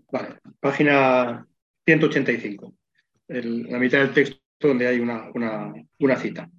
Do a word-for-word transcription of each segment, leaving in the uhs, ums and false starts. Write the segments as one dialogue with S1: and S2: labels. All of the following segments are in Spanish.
S1: Vale, página ciento ochenta y cinco, el, la mitad del texto donde hay una, una, una cita.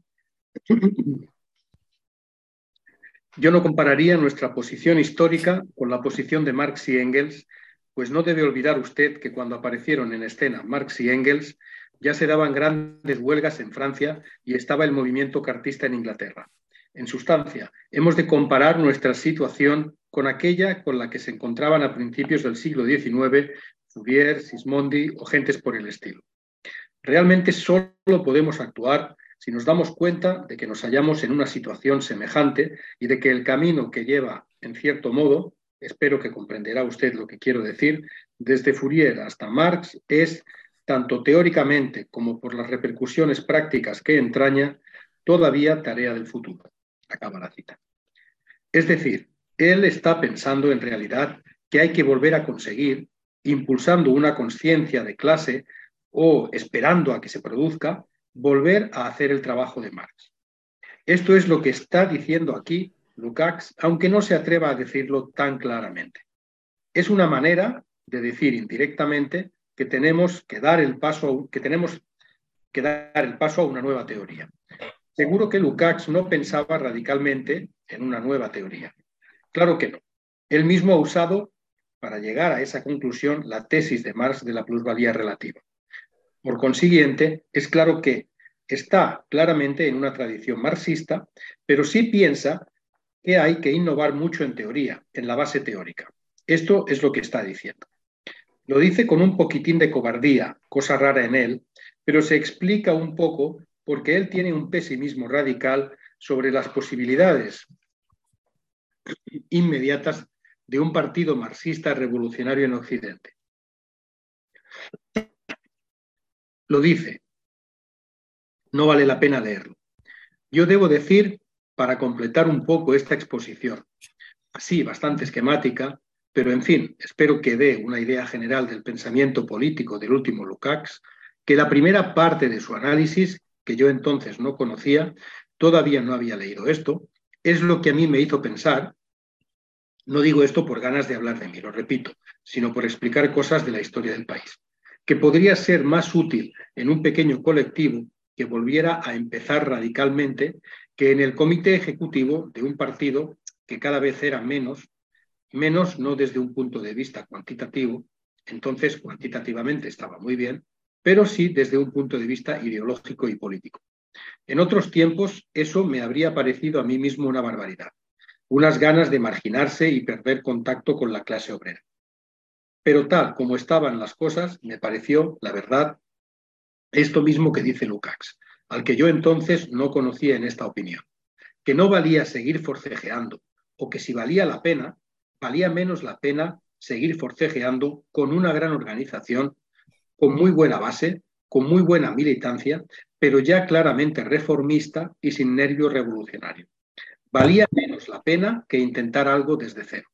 S1: Yo no compararía nuestra posición histórica con la posición de Marx y Engels, pues no debe olvidar usted que cuando aparecieron en escena Marx y Engels ya se daban grandes huelgas en Francia y estaba el movimiento cartista en Inglaterra. En sustancia, hemos de comparar nuestra situación con aquella con la que se encontraban a principios del siglo diecinueve Fourier, Sismondi o gentes por el estilo. Realmente solo podemos actuar si nos damos cuenta de que nos hallamos en una situación semejante y de que el camino que lleva, en cierto modo, espero que comprenderá usted lo que quiero decir, desde Fourier hasta Marx es, tanto teóricamente como por las repercusiones prácticas que entraña, todavía tarea del futuro. Acaba la cita. Es decir, él está pensando en realidad que hay que volver a conseguir, impulsando una conciencia de clase o esperando a que se produzca, volver a hacer el trabajo de Marx. Esto es lo que está diciendo aquí Lukács, aunque no se atreva a decirlo tan claramente. Es una manera de decir indirectamente que tenemos que dar el paso, que tenemos que dar el paso a una nueva teoría. Seguro que Lukács no pensaba radicalmente en una nueva teoría. Claro que no. Él mismo ha usado, para llegar a esa conclusión, la tesis de Marx de la plusvalía relativa. Por consiguiente, es claro que está claramente en una tradición marxista, pero sí piensa que hay que innovar mucho en teoría, en la base teórica. Esto es lo que está diciendo. Lo dice con un poquitín de cobardía, cosa rara en él, pero se explica un poco porque él tiene un pesimismo radical sobre las posibilidades inmediatas de un partido marxista revolucionario en Occidente. Lo dice, no vale la pena leerlo. Yo debo decir, para completar un poco esta exposición, así bastante esquemática, pero en fin, espero que dé una idea general del pensamiento político del último Lukács, que la primera parte de su análisis, que yo entonces no conocía, todavía no había leído esto, es lo que a mí me hizo pensar. No digo esto por ganas de hablar de mí, lo repito, sino por explicar cosas de la historia del país, que podría ser más útil en un pequeño colectivo que volviera a empezar radicalmente que en el comité ejecutivo de un partido que cada vez era menos, menos no desde un punto de vista cuantitativo, entonces cuantitativamente estaba muy bien, pero sí desde un punto de vista ideológico y político. En otros tiempos eso me habría parecido a mí mismo una barbaridad, unas ganas de marginarse y perder contacto con la clase obrera. Pero tal como estaban las cosas, me pareció, la verdad, esto mismo que dice Lukács, al que yo entonces no conocía en esta opinión, que no valía seguir forcejeando, o que si valía la pena, valía menos la pena seguir forcejeando con una gran organización, con muy buena base, con muy buena militancia, pero ya claramente reformista y sin nervio revolucionario. Valía menos la pena que intentar algo desde cero.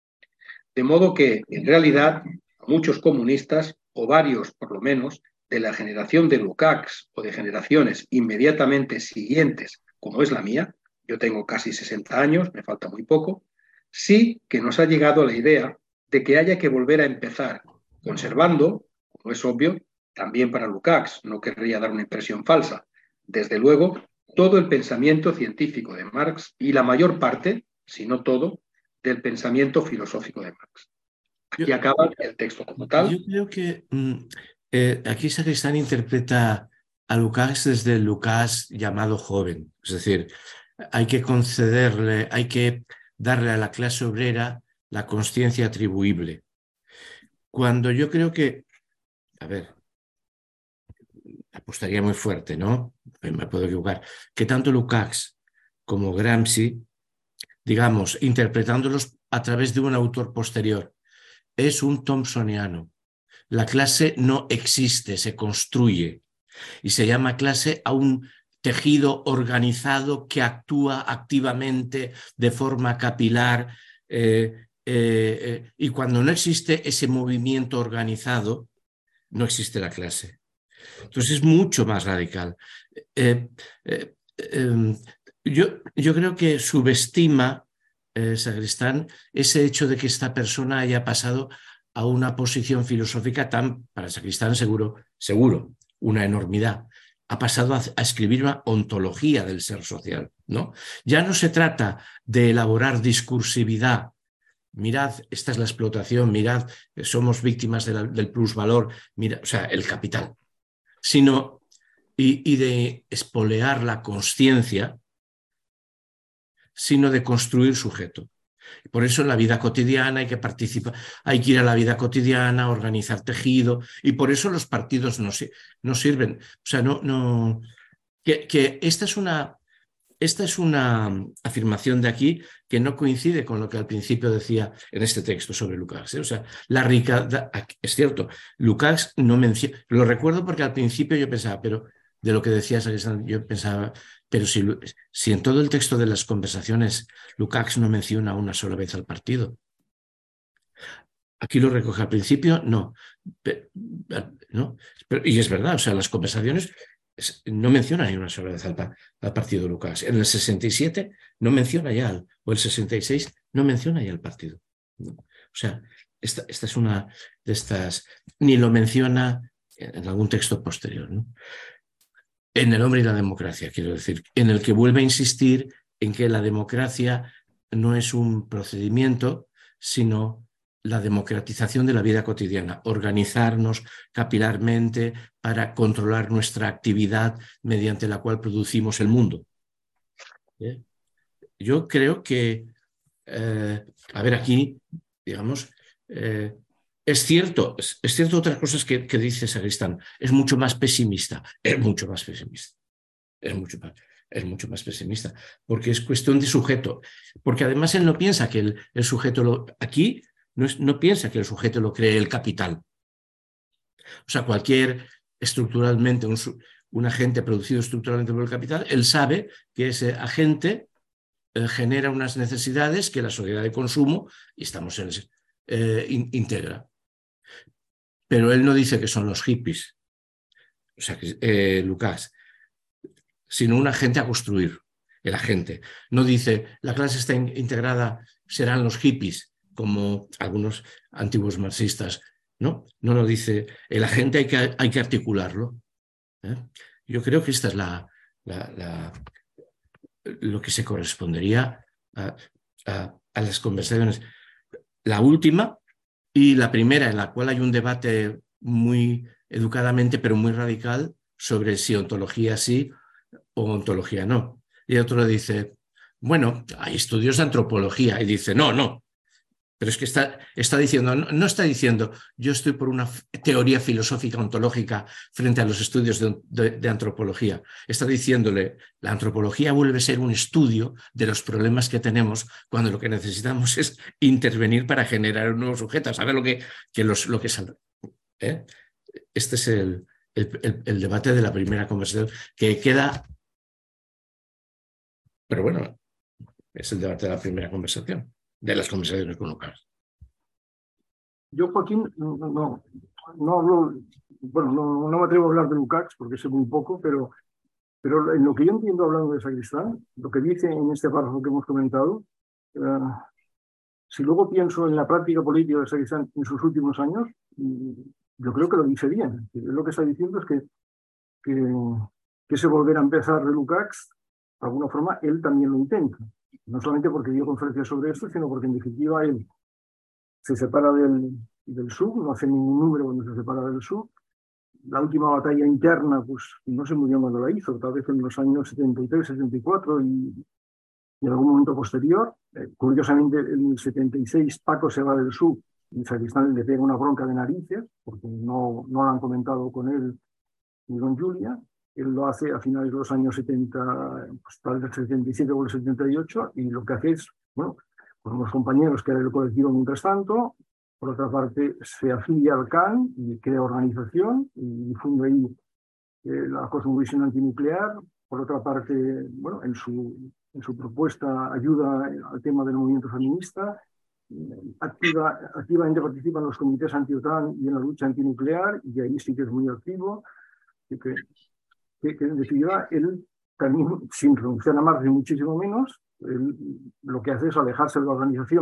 S1: De modo que, en realidad, muchos comunistas, o varios por lo menos, de la generación de Lukács o de generaciones inmediatamente siguientes, como es la mía, yo tengo casi sesenta años, me falta muy poco, sí que nos ha llegado la idea de que haya que volver a empezar, conservando, como es obvio, también para Lukács, no querría dar una impresión falsa, desde luego, todo el pensamiento científico de Marx y la mayor parte, si no todo, del pensamiento filosófico de Marx.
S2: Yo,
S1: Aquí acaba el texto como
S2: yo
S1: tal.
S2: creo que mm, eh, aquí Sacristán interpreta a Lukács desde el Lukács llamado joven. Es decir, hay que concederle, hay que darle a la clase obrera la consciencia atribuible. Cuando yo creo que, a ver, apostaría muy fuerte, ¿no? Me puedo equivocar, que tanto Lukács como Gramsci, digamos, interpretándolos a través de un autor posterior, es un Thomsoniano. La clase no existe, se construye y se llama clase a un tejido organizado que actúa activamente de forma capilar eh, eh, eh, y cuando no existe ese movimiento organizado, no existe la clase. Entonces es mucho más radical. Eh, eh, eh, yo, yo creo que subestima, eh, Sacristán, ese hecho de que esta persona haya pasado a una posición filosófica tan, para Sacristán seguro, seguro, una enormidad. Ha pasado a, a escribir una ontología del ser social, ¿no? Ya no se trata de elaborar discursividad. Mirad, esta es la explotación, mirad, somos víctimas de la, del plusvalor, mira, o sea, el capital, sino y, y de espolear la consciencia, sino de construir sujeto. Por eso en la vida cotidiana hay que participar, hay que ir a la vida cotidiana, organizar tejido, y por eso los partidos no, no sirven. O sea, no, no que, que esta es una, esta es una afirmación de aquí que no coincide con lo que al principio decía en este texto sobre Lukács. ¿eh? O sea, la rica, es cierto, Lukács no menciona, lo recuerdo porque al principio yo pensaba, pero de lo que decías, yo pensaba, pero si, si en todo el texto de las conversaciones Lukács no menciona una sola vez al partido. Aquí lo recoge al principio, no. ¿no? Pero, y es verdad, o sea, las conversaciones no menciona ni una sola vez al, al partido Lukács. En el sesenta y siete no menciona ya, al, o el sesenta y seis no menciona ya el partido. ¿no? O sea, esta, esta es una de estas, ni lo menciona en algún texto posterior. ¿no? En El hombre y la democracia, quiero decir, en el que vuelve a insistir en que la democracia no es un procedimiento, sino la democratización de la vida cotidiana, organizarnos capilarmente para controlar nuestra actividad mediante la cual producimos el mundo. ¿Eh? Yo creo que, eh, a ver, aquí, digamos, eh, es cierto, es, es cierto otras cosas que, que dice Sacristán, es mucho más pesimista, es mucho más pesimista, es mucho más, es mucho más pesimista, porque es cuestión de sujeto, porque además él no piensa que el, el sujeto, lo, aquí no, es, no piensa que el sujeto lo cree el capital. O sea, cualquier estructuralmente, un, un agente producido estructuralmente por el capital, él sabe que ese agente eh, genera unas necesidades que la sociedad de consumo, y estamos en ese, eh, in, integra. Pero él no dice que son los hippies, o sea, que, eh, Lukács, sino un agente a construir, el agente. No dice, la clase está in, integrada, serán los hippies, como algunos antiguos marxistas. No, no lo dice, el agente hay que, hay que articularlo. ¿eh? Yo creo que esta es la, la, la, lo que se correspondería a, a, a las conversaciones. La última y la primera, en la cual hay un debate muy educadamente, pero muy radical, sobre si ontología sí o ontología no. Y otro dice, bueno, hay estudios de antropología, y dice, no, no. Pero es que está, está diciendo, no, no está diciendo, yo estoy por una teoría filosófica ontológica frente a los estudios de, de, de antropología. Está diciéndole, la antropología vuelve a ser un estudio de los problemas que tenemos cuando lo que necesitamos es intervenir para generar un nuevo sujeto, saber lo que, que, los, lo que saldrá. ¿Eh? Este es el, el, el, el debate de la primera conversación, que queda... Pero bueno, es el debate de la primera conversación, de las conversaciones con Lukács.
S3: Yo, Joaquín, no, no, no hablo, bueno, no, no me atrevo a hablar de Lukács porque sé muy poco, pero, pero en lo que yo entiendo hablando de Sacristán, lo que dice en este párrafo que hemos comentado, uh, si luego pienso en la práctica política de Sacristán en sus últimos años, yo creo que lo dice bien. Lo que está diciendo es que, que, que ese volver a empezar de Lukács, de alguna forma, él también lo intenta. No solamente porque dio conferencias sobre esto, sino porque en definitiva él se separa del, del S U, no hace ningún número cuando se separa del S U. La última batalla interna, pues no sé muy bien cuándo la hizo, tal vez en los años setenta y tres, setenta y cuatro y, y en algún momento posterior. Eh, curiosamente, en el setenta y seis Paco se va del S U y Sacristán le pega una bronca de narices, porque no, no lo han comentado con él ni con Julia. Él lo hace a finales de los años setenta, pues tal vez el setenta y siete o el setenta y ocho, y lo que hace es, bueno, con unos compañeros que era el colectivo mientras tanto, por otra parte se afilia al C A N y crea organización y difunde ahí eh, la cosmovisión antinuclear. Por otra parte, bueno, en su, en su propuesta ayuda al tema del movimiento feminista, activa, activamente participa en los comités anti-OTAN y en la lucha antinuclear, y ahí sí que es muy activo, y que, que, que en definitiva él también, sin renunciar a Marx ni muchísimo menos, él, lo que hace es alejarse de la organización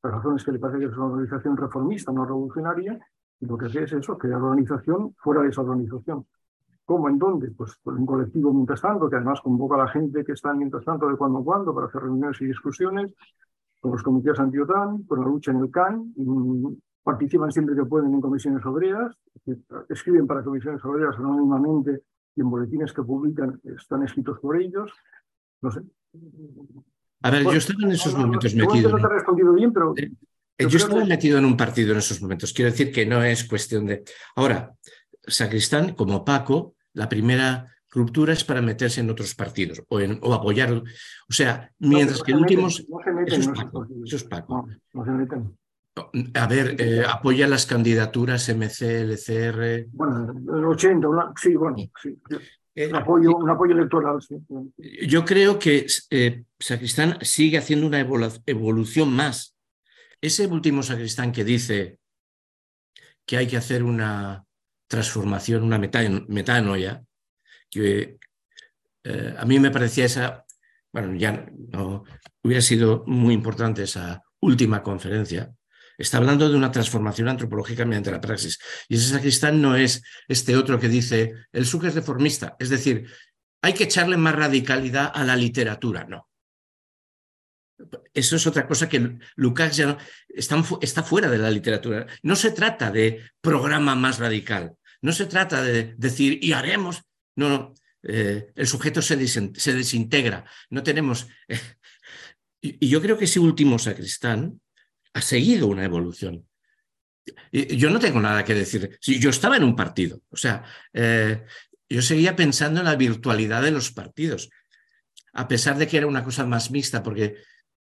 S3: las razones que le parece que es una organización reformista, no revolucionaria, y lo que hace es eso, crear organización fuera de esa organización. ¿Cómo? ¿En dónde? Pues por un colectivo mientras tanto, que además convoca a la gente que está mientras tanto de cuando en cuando para hacer reuniones y discusiones, con los comités anti-OTAN, con la lucha en el C A N, y participan siempre que pueden en comisiones obreras, escriben para comisiones obreras anónimamente y en boletines que publican están escritos por ellos. No sé.
S2: A ver,
S3: Bueno,
S2: yo estaba en esos
S3: no, no,
S2: momentos
S3: no,
S2: metido.
S3: no te he respondido bien, pero...
S2: Eh,
S3: yo
S2: yo
S3: creo
S2: estaba
S3: que...
S2: metido en un partido en esos momentos. Quiero decir que no es cuestión de... Ahora, Sacristán, como Paco, la primera ruptura es para meterse en otros partidos o, en, o apoyar. O sea, mientras
S3: no,
S2: que
S3: no
S2: el último...
S3: meten, no se meten
S2: eso es
S3: en esos
S2: Paco,
S3: partidos.
S2: eso es Paco.
S3: No, no se meten.
S2: A ver, eh, apoya las candidaturas M C, L C R...
S3: Bueno, el ochenta, una, sí, bueno, sí.
S2: Eh,
S3: Un apoyo, un apoyo electoral, sí.
S2: Yo creo que eh, Sacristán sigue haciendo una evolu evolución más. Ese último Sacristán que dice que hay que hacer una transformación, una metanoia, que eh, a mí me parecía esa, bueno, ya no, hubiera sido muy importante esa última conferencia. Está hablando de una transformación antropológica mediante la praxis. Y ese Sacristán no es este otro que dice, el Sucre es reformista, es decir, hay que echarle más radicalidad a la literatura, no. Eso es otra cosa que Lukács ya no, está, está fuera de la literatura. No se trata de programa más radical, no se trata de decir y haremos. No, no. Eh, el sujeto se, des, se desintegra. No tenemos. Eh, y, y yo creo que ese último Sacristán ha seguido una evolución. Y, yo no tengo nada que decir. Yo estaba en un partido, o sea, eh, yo seguía pensando en la virtualidad de los partidos, a pesar de que era una cosa más mixta, porque.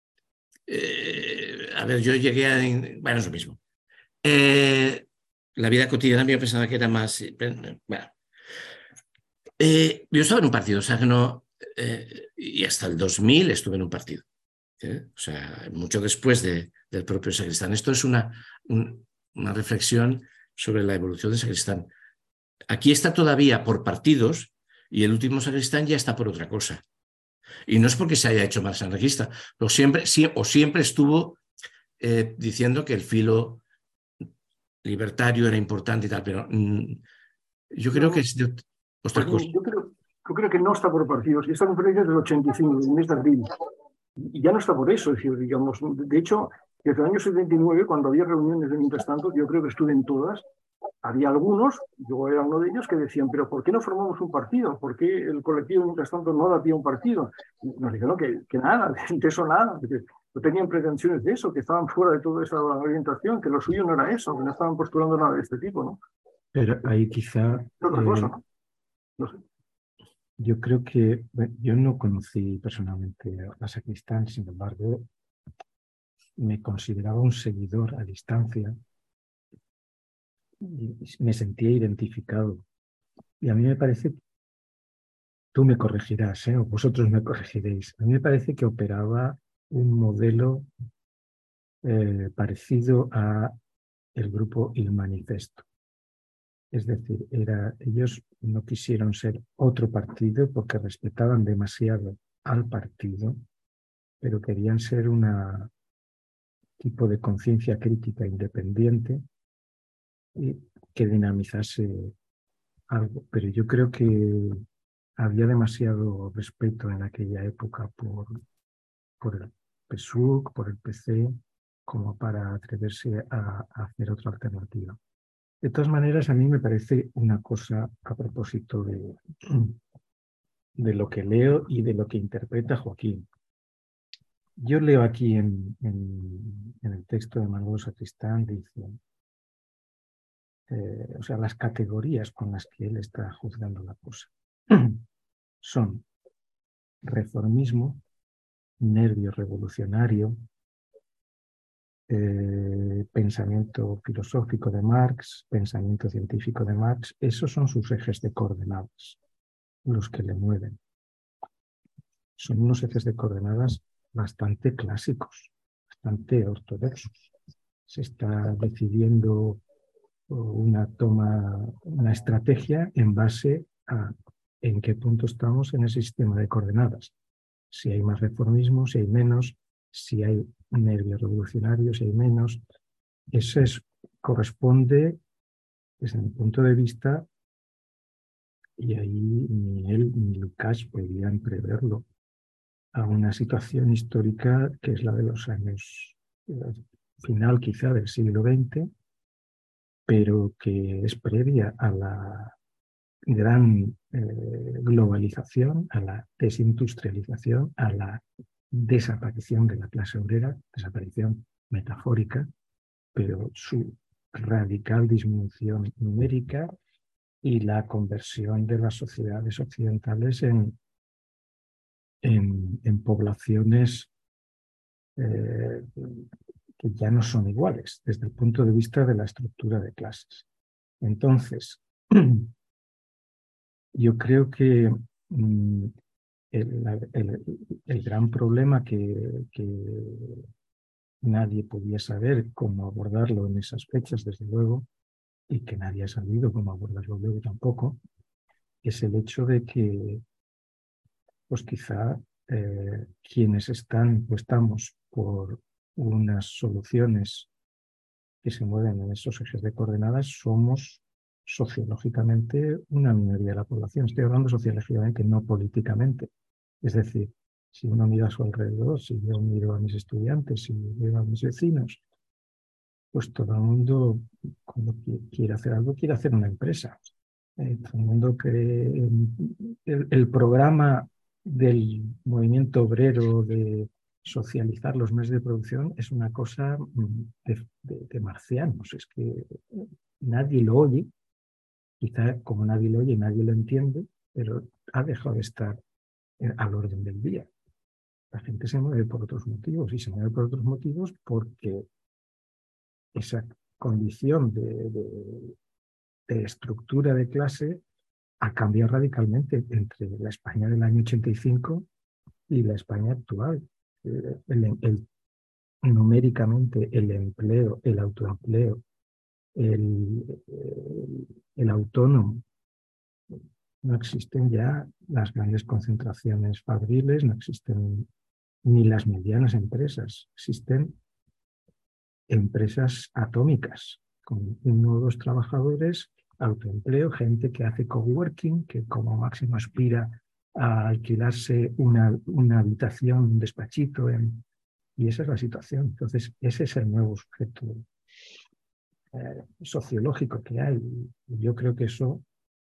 S2: Eh, a ver, yo llegué a... Bueno, es lo mismo. Eh, la vida cotidiana yo pensaba que era más... Bueno. Eh, yo estaba en un partido, o sea que no... Eh, y hasta el dos mil estuve en un partido. ¿eh? O sea, mucho después de, del propio Sacristán. Esto es una, un, una reflexión sobre la evolución de Sacristán. Aquí está todavía por partidos y el último Sacristán ya está por otra cosa. Y no es porque se haya hecho más anarquista, o siempre, o siempre estuvo eh, diciendo que el filo libertario era importante y tal, pero mm, yo creo no, que es de otra
S3: pues
S2: cosa.
S3: Yo creo, yo creo que no está por partidos. Y esta conferencia es del ochenta y cinco, del mes de abril. Y ya no está por eso, es decir, digamos. De hecho, desde el año setenta y nueve, cuando había reuniones de mientras tanto, yo creo que estuve en todas, había algunos, yo era uno de ellos, que decían, pero ¿por qué no formamos un partido? ¿Por qué el colectivo mientras tanto no da pie a un partido? Y nos dijeron que, que nada, de eso nada, que no tenían pretensiones de eso, que estaban fuera de toda esa orientación, que lo suyo no era eso, que no estaban postulando nada de este tipo, ¿no?
S4: Pero ahí quizá...
S3: Otra cosa, ¿no? No sé.
S4: Yo creo que... Bueno, yo no conocí personalmente a Sacristán, sin embargo, me consideraba un seguidor a distancia y me sentía identificado. Y a mí me parece, tú me corregirás, ¿eh? O vosotros me corregiréis, a mí me parece que operaba un modelo eh, parecido a el grupo Il Manifesto. Es decir, era, ellos no quisieron ser otro partido porque respetaban demasiado al partido, pero querían ser un tipo de conciencia crítica independiente y que dinamizase algo. Pero yo creo que había demasiado respeto en aquella época por, por el P S U C, por el P C, como para atreverse a, a hacer otra alternativa. De todas maneras, a mí me parece una cosa a propósito de, de lo que leo y de lo que interpreta Joaquín. Yo leo aquí en, en, en el texto de Manuel Sacristán, dice, eh, o sea, las categorías con las que él está juzgando la cosa son reformismo, nervio revolucionario, eh, pensamiento filosófico de Marx, pensamiento científico de Marx. Esos son sus ejes de coordenadas, los que le mueven. Son unos ejes de coordenadas bastante clásicos, bastante ortodoxos. Se está decidiendo una toma, una estrategia en base a en qué punto estamos en el sistema de coordenadas. Si hay más reformismo, si hay menos, si hay nervios revolucionarios, si hay menos. Eso es, corresponde, desde mi punto de vista, y ahí ni él ni Lukács podían preverlo, a una situación histórica que es la de los años eh, final quizá del siglo veinte, pero que es previa a la gran eh, globalización, a la desindustrialización, a la desaparición de la clase obrera, desaparición metafórica, pero su radical disminución numérica y la conversión de las sociedades occidentales en, en, en poblaciones eh, que ya no son iguales desde el punto de vista de la estructura de clases. Entonces, yo creo que mm, el, el, el gran problema que, que nadie podía saber cómo abordarlo en esas fechas, desde luego, y que nadie ha sabido cómo abordarlo luego tampoco, es el hecho de que, pues quizá eh, quienes están o estamos por unas soluciones que se mueven en esos ejes de coordenadas somos sociológicamente una minoría de la población. Estoy hablando sociológicamente, no políticamente. Es decir, si uno mira a su alrededor, si yo miro a mis estudiantes, si miro a mis vecinos, pues todo el mundo, cuando quiere hacer algo, quiere hacer una empresa. Eh, todo el mundo cree en el, el programa del movimiento obrero de socializar los medios de producción es una cosa de, de, de marcianos. Es que nadie lo oye, quizá como nadie lo oye, nadie lo entiende, pero ha dejado de estar al orden del día. La gente se mueve por otros motivos y se mueve por otros motivos porque esa condición de, de, de estructura de clase ha cambiado radicalmente entre la España del año ochenta y cinco y la España actual. El, el, el, numéricamente el empleo, el autoempleo, el, el, el autónomo, no existen ya las grandes concentraciones fabriles, no existen ni las medianas empresas, existen empresas atómicas con uno o dos trabajadores, autoempleo, gente que hace coworking, que como máximo aspira a alquilarse una, una habitación, un despachito, en, y esa es la situación. Entonces, ese es el nuevo sujeto eh, sociológico que hay. Y yo creo que eso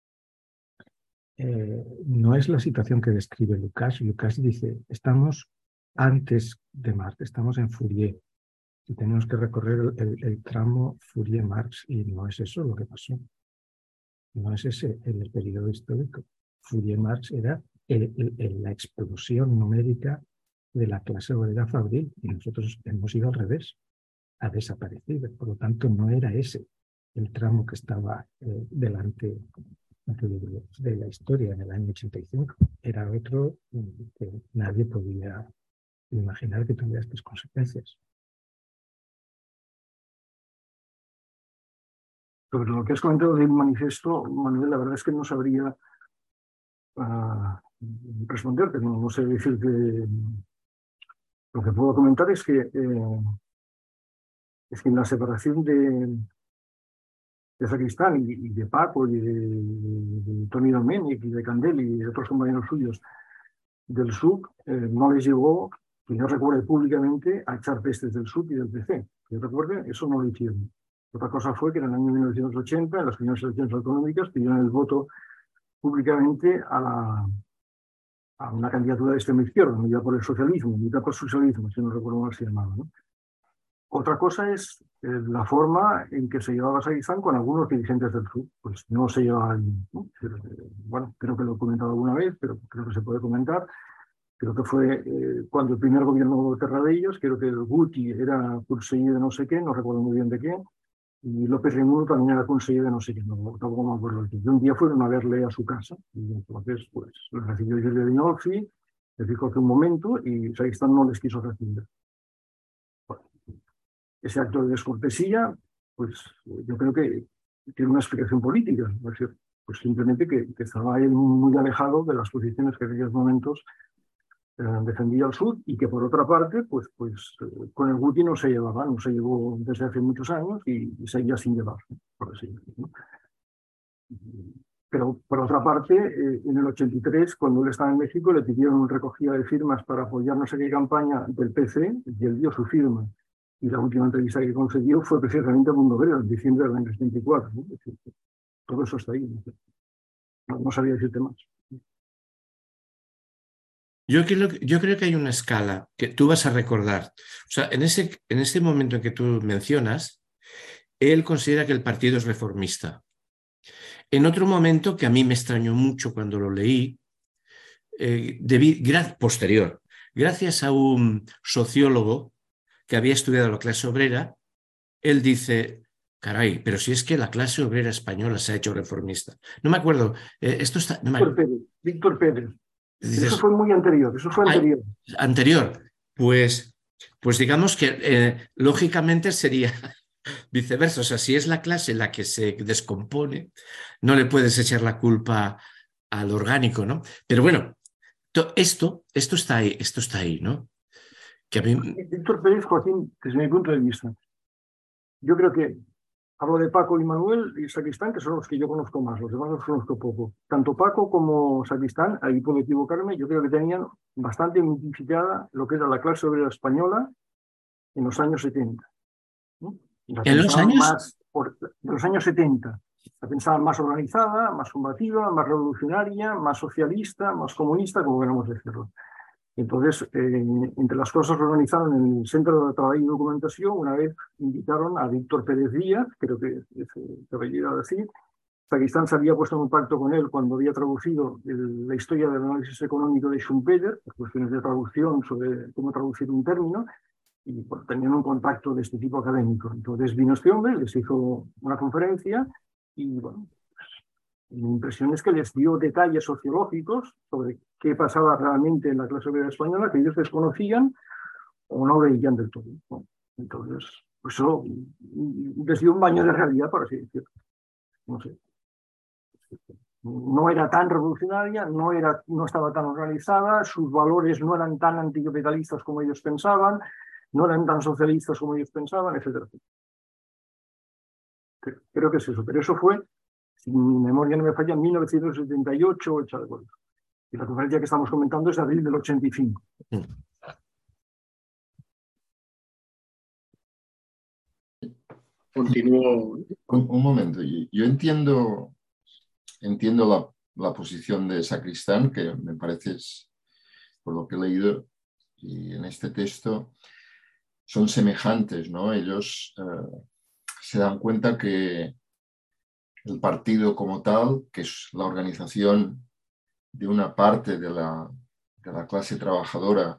S4: eh, no es la situación que describe Lukács. Lukács dice, estamos antes de Marx, estamos en Fourier, y tenemos que recorrer el, el tramo Fourier-Marx, y no es eso lo que pasó. No es ese el periodo histórico. Fourier-Marx era el, el, el, la explosión numérica de la clase obrera fabril, y nosotros hemos ido al revés, ha desaparecido. Por lo tanto, no era ese el tramo que estaba eh, delante de, de la historia en el año ochenta y cinco. Era otro que nadie podía imaginar que tuviera estas consecuencias.
S3: Sobre lo que has comentado del manifiesto, Manuel, la verdad es que no sabría uh, responderte, no, no sé decirte. Lo que puedo comentar es que, eh, es que en la separación de, de Sacristán y, y de Paco y de, de, de Toni Domènech y de Candel y de otros compañeros suyos del S U C, eh, no les llegó, que yo recuerde públicamente, a echar pestes del S U C y del P C. Que yo recuerde, eso no lo hicieron. Otra cosa fue que en el año mil novecientos ochenta, en las primeras elecciones autonómicas, pidieron el voto públicamente a, la, a una candidatura de extrema izquierda, unida por el socialismo, unida por el socialismo, si no recuerdo mal se llamaba, ¿no? Otra cosa es eh, la forma en que se llevaba Sacristán con algunos dirigentes del S U C. Pues no se llevaba bien, ¿no? Bueno, creo que lo he comentado alguna vez, pero creo que se puede comentar. Creo que fue eh, cuando el primer gobierno de Terradellos, creo que el Guti era conseller de no sé qué, no recuerdo muy bien de qué, y López Reimundo también era conseller de no sé qué, no, tampoco me acuerdo. Y un día fueron a verle a su casa, y entonces pues lo recibió Giulio Dinolfi, le dijo que un momento, y Sacristán no les quiso recibir. Bueno, ese acto de descortesía, pues yo creo que tiene una explicación política, es decir, pues simplemente que, que estaba él muy alejado de las posiciones que en aquellos momentos eh, defendía el sur y que por otra parte, pues, pues eh, con el Guti no se llevaba, no se llevó desde hace muchos años y, y seguía sin llevar, por así decirlo, ¿no? Pero por otra parte, eh, en el ochenta y tres, cuando él estaba en México, le pidieron recogida de firmas para apoyar no sé qué campaña del P C y él dio su firma. Y la última entrevista que concedió fue precisamente a Mundo Obrero, en diciembre del año setenta y cuatro, ¿no? Es decir, todo eso está ahí. No, no sabía decirte más.
S2: Yo creo, yo creo que hay una escala que tú vas a recordar. O sea, en ese, en ese momento en que tú mencionas, él considera que el partido es reformista. En otro momento, que a mí me extrañó mucho cuando lo leí, eh, debí, gra, posterior, gracias a un sociólogo que había estudiado la clase obrera, él dice, caray, pero si es que la clase obrera española se ha hecho reformista. No me acuerdo, eh, esto está... No me...
S3: Víctor Pérez, Víctor Pérez.
S2: Dices,
S3: eso fue muy anterior, eso fue anterior.
S2: Ay, anterior, pues, pues digamos que eh, lógicamente sería viceversa. O sea, si es la clase la que se descompone, no le puedes echar la culpa al orgánico, ¿no? Pero bueno, esto, esto está ahí, esto está ahí, ¿no? Que a mí...
S3: Víctor Pérez, Joaquín, desde mi punto de vista, yo creo que hablo de Paco y Manuel y Sacristán, que son los que yo conozco más, los demás los conozco poco. Tanto Paco como Sacristán, ahí puedo equivocarme, yo creo que tenían bastante identificada lo que era la clase obrera española en los años setenta. ¿no?
S2: ¿En los años?
S3: Más por, en los años setenta. La pensaban más organizada, más combativa, más revolucionaria, más socialista, más comunista, como queramos decirlo. Entonces, eh, entre las cosas que organizaron en el Centro de Trabajo y Documentación, una vez invitaron a Víctor Pérez Díaz, creo que es el apellido a decir. Sacristán se había puesto en contacto con él cuando había traducido el, la historia del análisis económico de Schumpeter, las cuestiones de traducción sobre cómo traducir un término, y bueno, tenían un contacto de este tipo académico. Entonces vino este hombre, les hizo una conferencia y, bueno, mi impresión es que les dio detalles sociológicos sobre qué pasaba realmente en la clase obrera española que ellos desconocían o no veían del todo, ¿no? Entonces, pues eso les dio un baño de realidad, por así decirlo. No sé. No era tan revolucionaria, no, era, no estaba tan organizada, sus valores no eran tan anticapitalistas como ellos pensaban, no eran tan socialistas como ellos pensaban, etcétera. Creo que es eso, pero eso fue, si mi memoria no me falla, en mil novecientos setenta y ocho, hecha de acuerdo. Y la conferencia que estamos comentando es de abril del ochenta y cinco.
S1: Continúo.
S5: Un, un momento, yo, yo entiendo, entiendo la, la posición de Sacristán, que me parece, por lo que he leído, y en este texto, son semejantes, ¿no? Ellos eh, se dan cuenta que el partido como tal, que es la organización de una parte de la, de la clase trabajadora,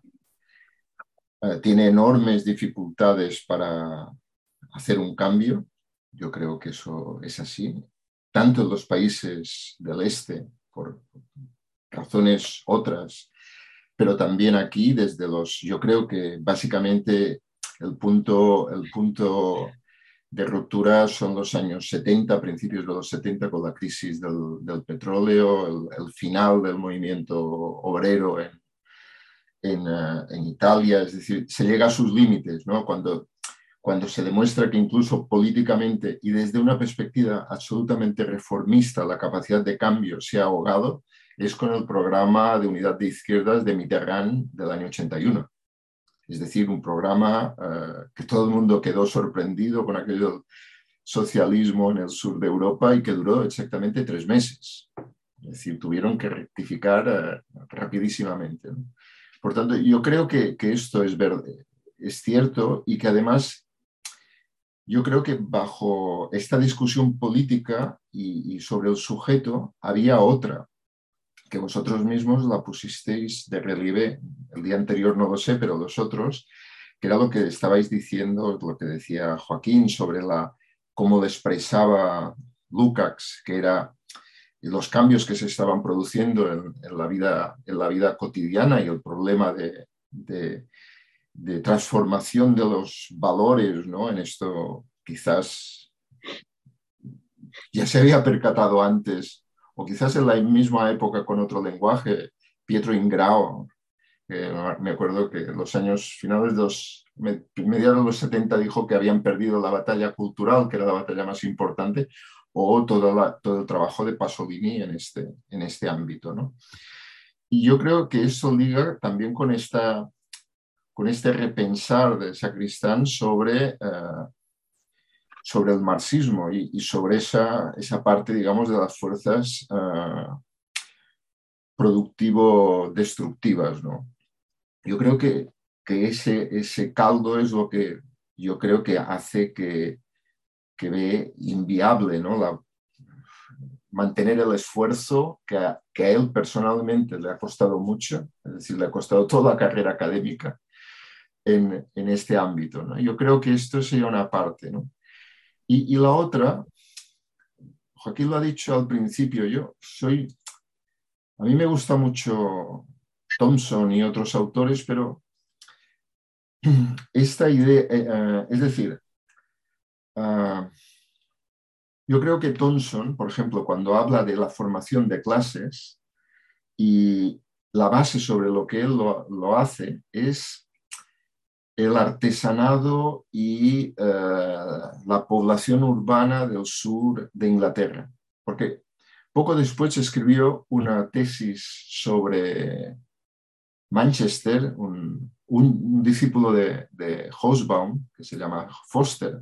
S5: eh, tiene enormes dificultades para hacer un cambio. Yo creo que eso es así. Tanto en los países del este, por razones otras, pero también aquí, desde los... Yo creo que básicamente el punto, el punto de ruptura son los años setenta, principios de los setenta, con la crisis del, del petróleo, el, el final del movimiento obrero en, en, uh, en Italia. Es decir, se llega a sus límites, ¿no? Cuando... cuando se demuestra que incluso políticamente y desde una perspectiva absolutamente reformista la capacidad de cambio se ha ahogado, es con el programa de unidad de izquierdas de Mitterrand del año ochenta y uno. Es decir, un programa eh, que todo el mundo quedó sorprendido con aquel socialismo en el sur de Europa y que duró exactamente tres meses. Es decir, tuvieron que rectificar eh, rapidísimamente, ¿no? Por tanto, yo creo que, que esto es, verde, es cierto y que además... Yo creo que bajo esta discusión política y, y sobre el sujeto había otra, que vosotros mismos la pusisteis de relieve, el día anterior no lo sé, pero los otros, que era lo que estabais diciendo, lo que decía Joaquín sobre la, cómo le expresaba Lukács, que era los cambios que se estaban produciendo en, en, la, vida, en la vida cotidiana y el problema de... de de transformación de los valores, ¿no? En esto quizás ya se había percatado antes, o quizás en la misma época con otro lenguaje, Pietro Ingrao, que me acuerdo que en los años finales de los, mediados de los setenta dijo que habían perdido la batalla cultural, que era la batalla más importante, o todo, la, todo el trabajo de Pasolini en este, en este ámbito, ¿no? Y yo creo que eso liga también con, esta, con este repensar de Sacristán sobre, uh, sobre el marxismo y, y sobre esa, esa parte, digamos, de las fuerzas uh, productivo-destructivas, ¿no? Yo creo que, que ese, ese caldo es lo que yo creo que hace que, que ve inviable, ¿no? La, mantener el esfuerzo que a, que a él personalmente le ha costado mucho, es decir, le ha costado toda la carrera académica en, en este ámbito, ¿no? Yo creo que esto sería una parte, ¿no? Y, y la otra, Joaquín lo ha dicho al principio, yo soy, a mí me gusta mucho Thompson y otros autores, pero esta idea, eh, uh, es decir, uh, yo creo que Thompson, por ejemplo, cuando habla de la formación de clases y la base sobre lo que él lo, lo hace es el artesanado y uh, la población urbana del sur de Inglaterra. Porque poco después escribió una tesis sobre Manchester, un, un discípulo de, de Hobsbawm, que se llama Foster,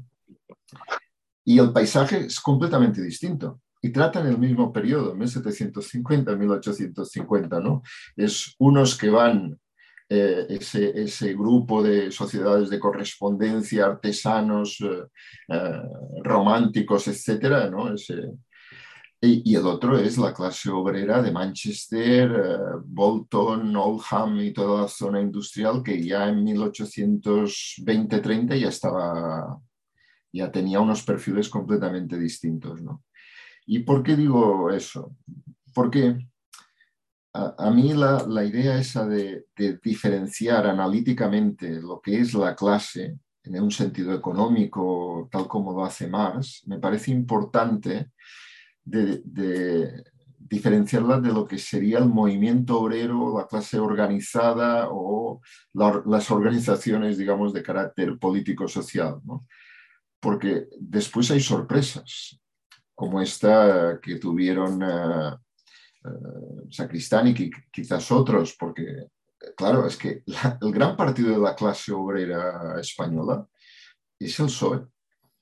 S5: y el paisaje es completamente distinto. Y tratan el mismo periodo, mil setecientos cincuenta a mil ochocientos cincuenta, ¿no? Es unos que van, eh, ese, ese grupo de sociedades de correspondencia, artesanos, eh, eh, románticos, etcétera, ¿no? Ese, y, y el otro es la clase obrera de Manchester, eh, Bolton, Oldham y toda la zona industrial que ya en mil ochocientos veinte treinta ya estaba... ya tenía unos perfiles completamente distintos, ¿no? ¿Y por qué digo eso? Porque a, a mí la, la idea esa de, de diferenciar analíticamente lo que es la clase en un sentido económico, tal como lo hace Marx, me parece importante de, de diferenciarla de lo que sería el movimiento obrero, la clase organizada o la, las organizaciones, digamos, de carácter político-social, ¿no? Porque después hay sorpresas, como esta que tuvieron uh, uh, Sacristán y quizás otros, porque, claro, es que la, el gran partido de la clase obrera española es el P S O E.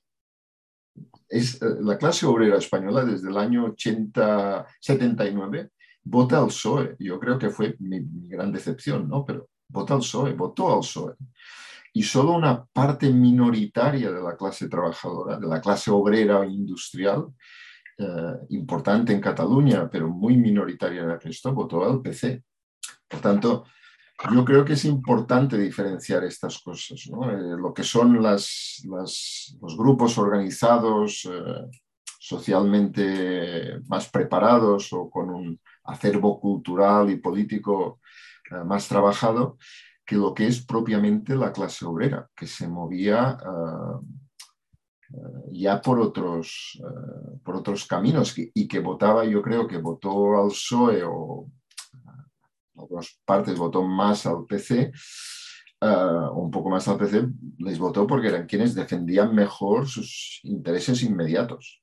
S5: Es, uh, la clase obrera española desde el año ochenta, setenta y nueve vota al P S O E. Yo creo que fue mi, mi gran decepción, ¿no? Pero vota al P S O E, votó al P S O E. Y solo una parte minoritaria de la clase trabajadora, de la clase obrera o industrial, eh, importante en Cataluña, pero muy minoritaria en el resto, votó al P C. Por tanto, yo creo que es importante diferenciar estas cosas, ¿no? Eh, lo que son las, las, los grupos organizados, eh, socialmente más preparados o con un acervo cultural y político eh, más trabajado, que lo que es propiamente la clase obrera, que se movía uh, uh, ya por otros, uh, por otros caminos que, y que votaba, yo creo que votó al P S O E o en algunas partes votó más al P C, uh, o un poco más al P C, les votó porque eran quienes defendían mejor sus intereses inmediatos.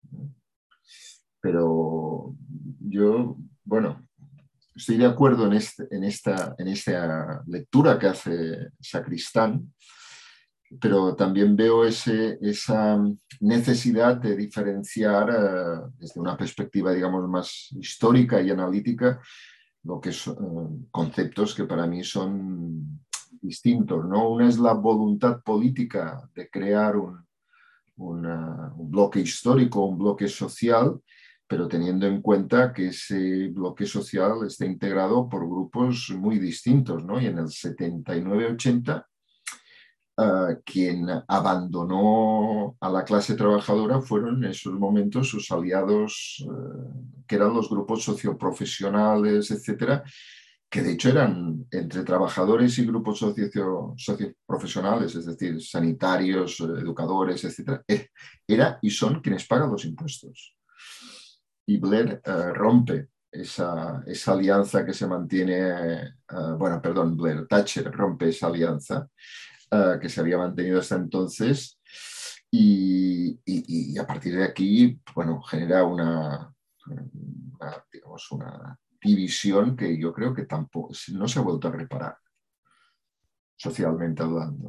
S5: Pero yo, bueno, estoy de acuerdo en, este, en, esta, en esta lectura que hace Sacristán, pero también veo ese, esa necesidad de diferenciar uh, desde una perspectiva, digamos, más histórica y analítica, lo que son uh, conceptos que para mí son distintos, ¿no? Una es la voluntad política de crear un, una, un bloque histórico, un bloque social, pero teniendo en cuenta que ese bloque social está integrado por grupos muy distintos, ¿no? Y en el setenta y nueve ochenta, uh, quien abandonó a la clase trabajadora fueron en esos momentos sus aliados, uh, que eran los grupos socioprofesionales, etcétera, que de hecho eran entre trabajadores y grupos socio, socioprofesionales, es decir, sanitarios, educadores, etcétera, era y son quienes pagan los impuestos. Y Blair uh, rompe esa, esa alianza que se mantiene, uh, bueno, perdón, Blair, Thatcher rompe esa alianza uh, que se había mantenido hasta entonces y, y, y a partir de aquí, bueno, genera una, una, digamos, una división que yo creo que tampoco, no se ha vuelto a reparar, socialmente hablando.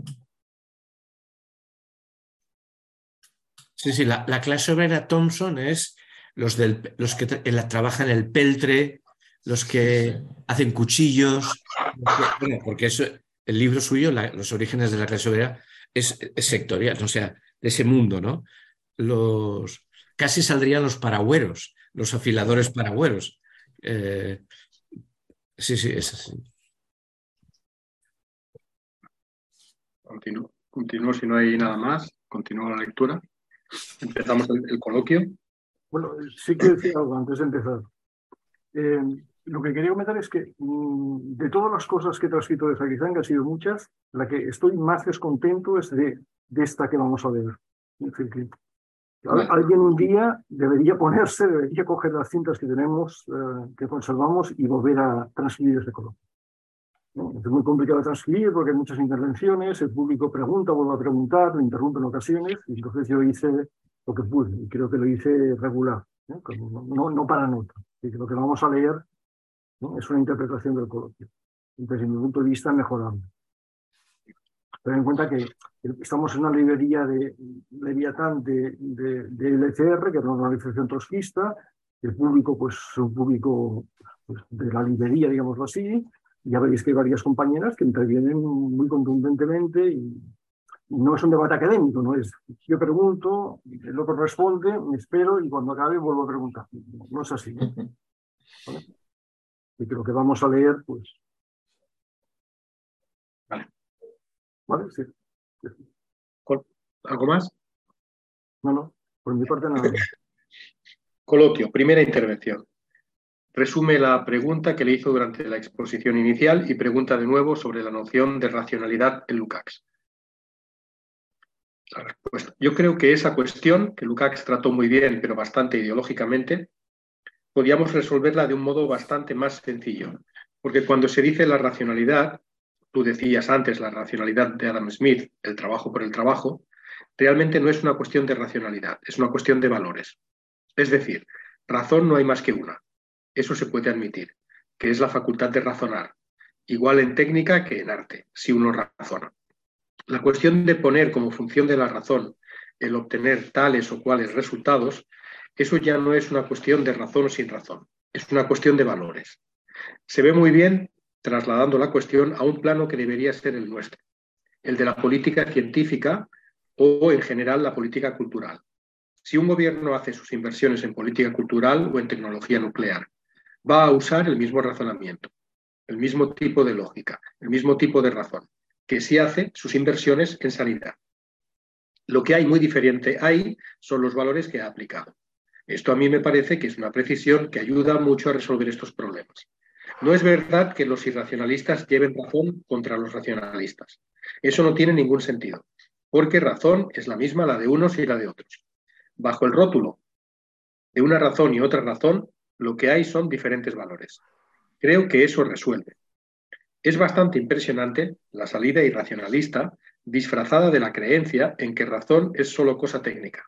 S2: Sí, sí, la, la clase obrera Thompson es los, del, los que tra trabajan el peltre, los que sí, sí. hacen cuchillos, que, bueno, porque eso, el libro suyo, la, los orígenes de la clase obrera, es, es sectorial, o sea, de ese mundo, ¿no? Los, casi saldrían los paragüeros, los afiladores paragüeros. Eh, sí, sí, es así.
S1: Continúo, continúo si no hay nada más, continúo la lectura. Empezamos el, el coloquio.
S3: Bueno, sí que decir algo antes de empezar. Eh, lo que quería comentar es que mmm, de todas las cosas que he transcrito de Sacristán, que han sido muchas, la que estoy más descontento es de, de esta que vamos a ver. Es decir, que bueno. Alguien un día debería ponerse, debería coger las cintas que tenemos, eh, que conservamos y volver a transcribir este coloquio. ¿No? Es muy complicado de transcribir porque hay muchas intervenciones, el público pregunta, vuelve a preguntar, lo interrumpe en ocasiones, y entonces yo hice lo que pude, y creo que lo hice regular, ¿no? No, no para nota. Y lo que vamos a leer, ¿no? Es una interpretación del coloquio. Desde mi punto de vista, mejorable. Ten en cuenta que estamos en una librería de Leviatán de, de, de L C R, que es una organización trotskista, el público, pues, es un público pues, de la librería, digámoslo así. Ya veréis que hay varias compañeras que intervienen muy contundentemente y no es un debate académico, no es yo pregunto, el otro responde, me espero y cuando acabe vuelvo a preguntar. No es así, ¿no? ¿Vale? Y que lo que vamos a leer, pues...
S1: Vale.
S3: ¿Vale? Sí.
S1: ¿Algo más?
S3: No, no, por mi parte nada.
S1: Coloquio, primera intervención. Resume la pregunta que le hizo durante la exposición inicial y pregunta de nuevo sobre la noción de racionalidad en Lukács. La respuesta. Yo creo que esa cuestión, que Lukács trató muy bien, pero bastante ideológicamente, podíamos resolverla de un modo bastante más sencillo. Porque cuando se dice la racionalidad, tú decías antes la racionalidad de Adam Smith, el trabajo por el trabajo, realmente no es una cuestión de racionalidad, es una cuestión de valores. Es decir, razón no hay más que una. Eso se puede admitir, que es la facultad de razonar, igual en técnica que en arte, si uno razona. La cuestión de poner como función de la razón el obtener tales o cuales resultados, eso ya no es una cuestión de razón o sin razón, es una cuestión de valores. Se ve muy bien trasladando la cuestión a un plano que debería ser el nuestro, el de la política científica o, en general, la política cultural. Si un gobierno hace sus inversiones en política cultural o en tecnología nuclear, va a usar el mismo razonamiento, el mismo tipo de lógica, el mismo tipo de razón, que si hace sus inversiones en sanidad. Lo que hay muy diferente ahí son los valores que ha aplicado. Esto a mí me parece que es una precisión que ayuda mucho a resolver estos problemas. No es verdad que los irracionalistas lleven razón contra los racionalistas. Eso no tiene ningún sentido, porque razón es la misma la de unos y la de otros. Bajo el rótulo de una razón y otra razón, lo que hay son diferentes valores. Creo que eso resuelve. Es bastante impresionante la salida irracionalista disfrazada de la creencia en que razón es solo cosa técnica.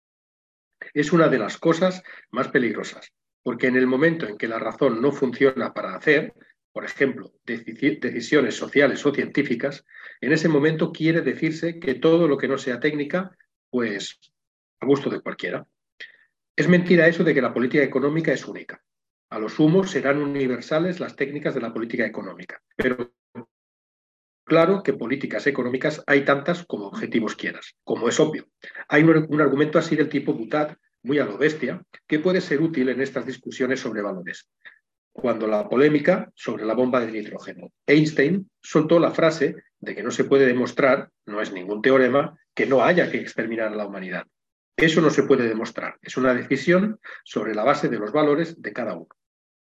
S1: Es una de las cosas más peligrosas, porque en el momento en que la razón no funciona para hacer, por ejemplo, decisiones sociales o científicas, en ese momento quiere decirse que todo lo que no sea técnica, pues a gusto de cualquiera. Es mentira eso de que la política económica es única. A lo sumo serán universales las técnicas de la política económica, pero claro que políticas económicas hay tantas como objetivos quieras, como es obvio. Hay un, un argumento así del tipo Butad, muy a lo bestia, que puede ser útil en estas discusiones sobre valores. Cuando la polémica sobre la bomba de nitrógeno, Einstein soltó la frase de que no se puede demostrar, no es ningún teorema, que no haya que exterminar a la humanidad. Eso no se puede demostrar, es una decisión sobre la base de los valores de cada uno.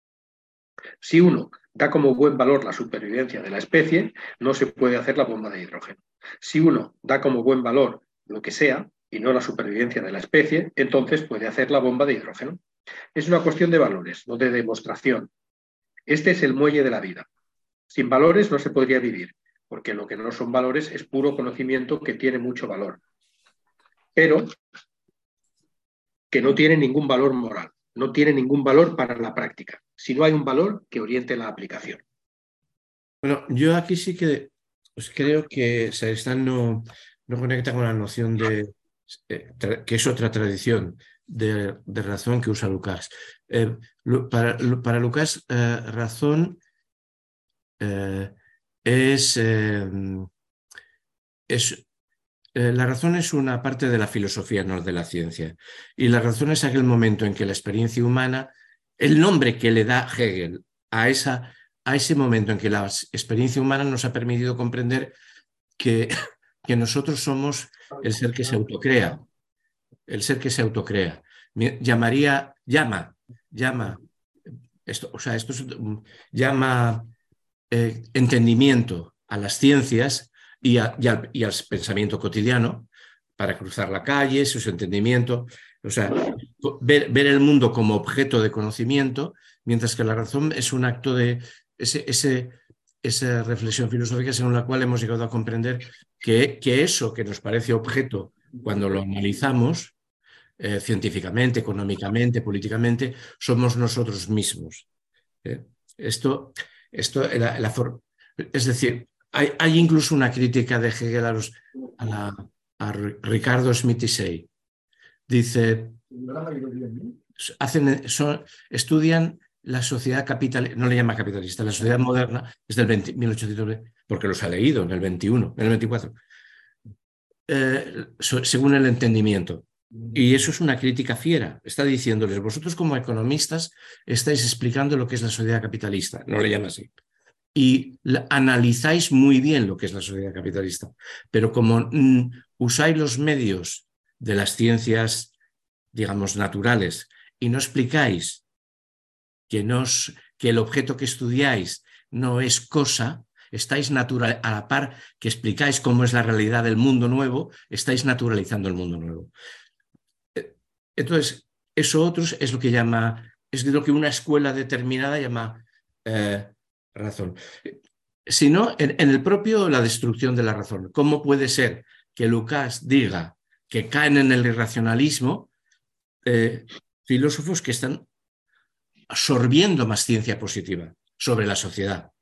S1: Si uno da como buen valor la supervivencia de la especie, no se puede hacer la bomba de hidrógeno. Si uno da como buen valor lo que sea y no la supervivencia de la especie, entonces puede hacer la bomba de hidrógeno. Es una cuestión de valores, no de demostración. Este es el muelle de la vida. Sin valores no se podría vivir, porque lo que no son valores es puro conocimiento que tiene mucho valor, pero que no tiene ningún valor moral, no tiene ningún valor para la práctica, si no hay un valor que oriente la aplicación.
S2: Bueno, yo aquí sí que pues creo que Sacristán no, no conecta con la noción de eh, que es otra tradición de, de razón que usa Lukács. Eh, para, para Lukács, eh, razón eh, es, eh, es eh, la razón es una parte de la filosofía, no de la ciencia. Y la razón es aquel momento en que la experiencia humana, el nombre que le da Hegel a, esa, a ese momento en que la experiencia humana nos ha permitido comprender que, que nosotros somos el ser que se autocrea, el ser que se autocrea. Llamaría, llama, llama, esto, o sea, esto es, llama eh, entendimiento a las ciencias y, a, y, al, y al pensamiento cotidiano para cruzar la calle, su entendimiento, o sea, ver, ver el mundo como objeto de conocimiento, mientras que la razón es un acto de ese, ese, esa reflexión filosófica según la cual hemos llegado a comprender que, que eso que nos parece objeto cuando lo analizamos eh, científicamente, económicamente, políticamente, somos nosotros mismos. ¿Eh? Esto, esto la, la for... es decir, hay, hay incluso una crítica de Hegel a, los, a, la, a Ricardo Smith y Say. Dice, hacen, son, estudian la sociedad capitalista, no le llama capitalista, la sociedad moderna es del veinte, mil ochocientos, porque los ha leído en el veintiuno, en el veinticuatro, eh, so, según el entendimiento. Y eso es una crítica fiera. Está diciéndoles, vosotros como economistas estáis explicando lo que es la sociedad capitalista, no le llama así, y la, analizáis muy bien lo que es la sociedad capitalista, pero como mm, usáis los medios de las ciencias, digamos, naturales y no explicáis que, nos, que el objeto que estudiáis no es cosa, estáis natural, a la par que explicáis cómo es la realidad del mundo nuevo, estáis naturalizando el mundo nuevo. Entonces, eso otros es lo que llama, es lo que una escuela determinada llama eh, razón. Si no, en, en el propio la destrucción de la razón. ¿Cómo puede ser que Lukács diga que caen en el irracionalismo eh, filósofos que están absorbiendo más ciencia positiva sobre la sociedad?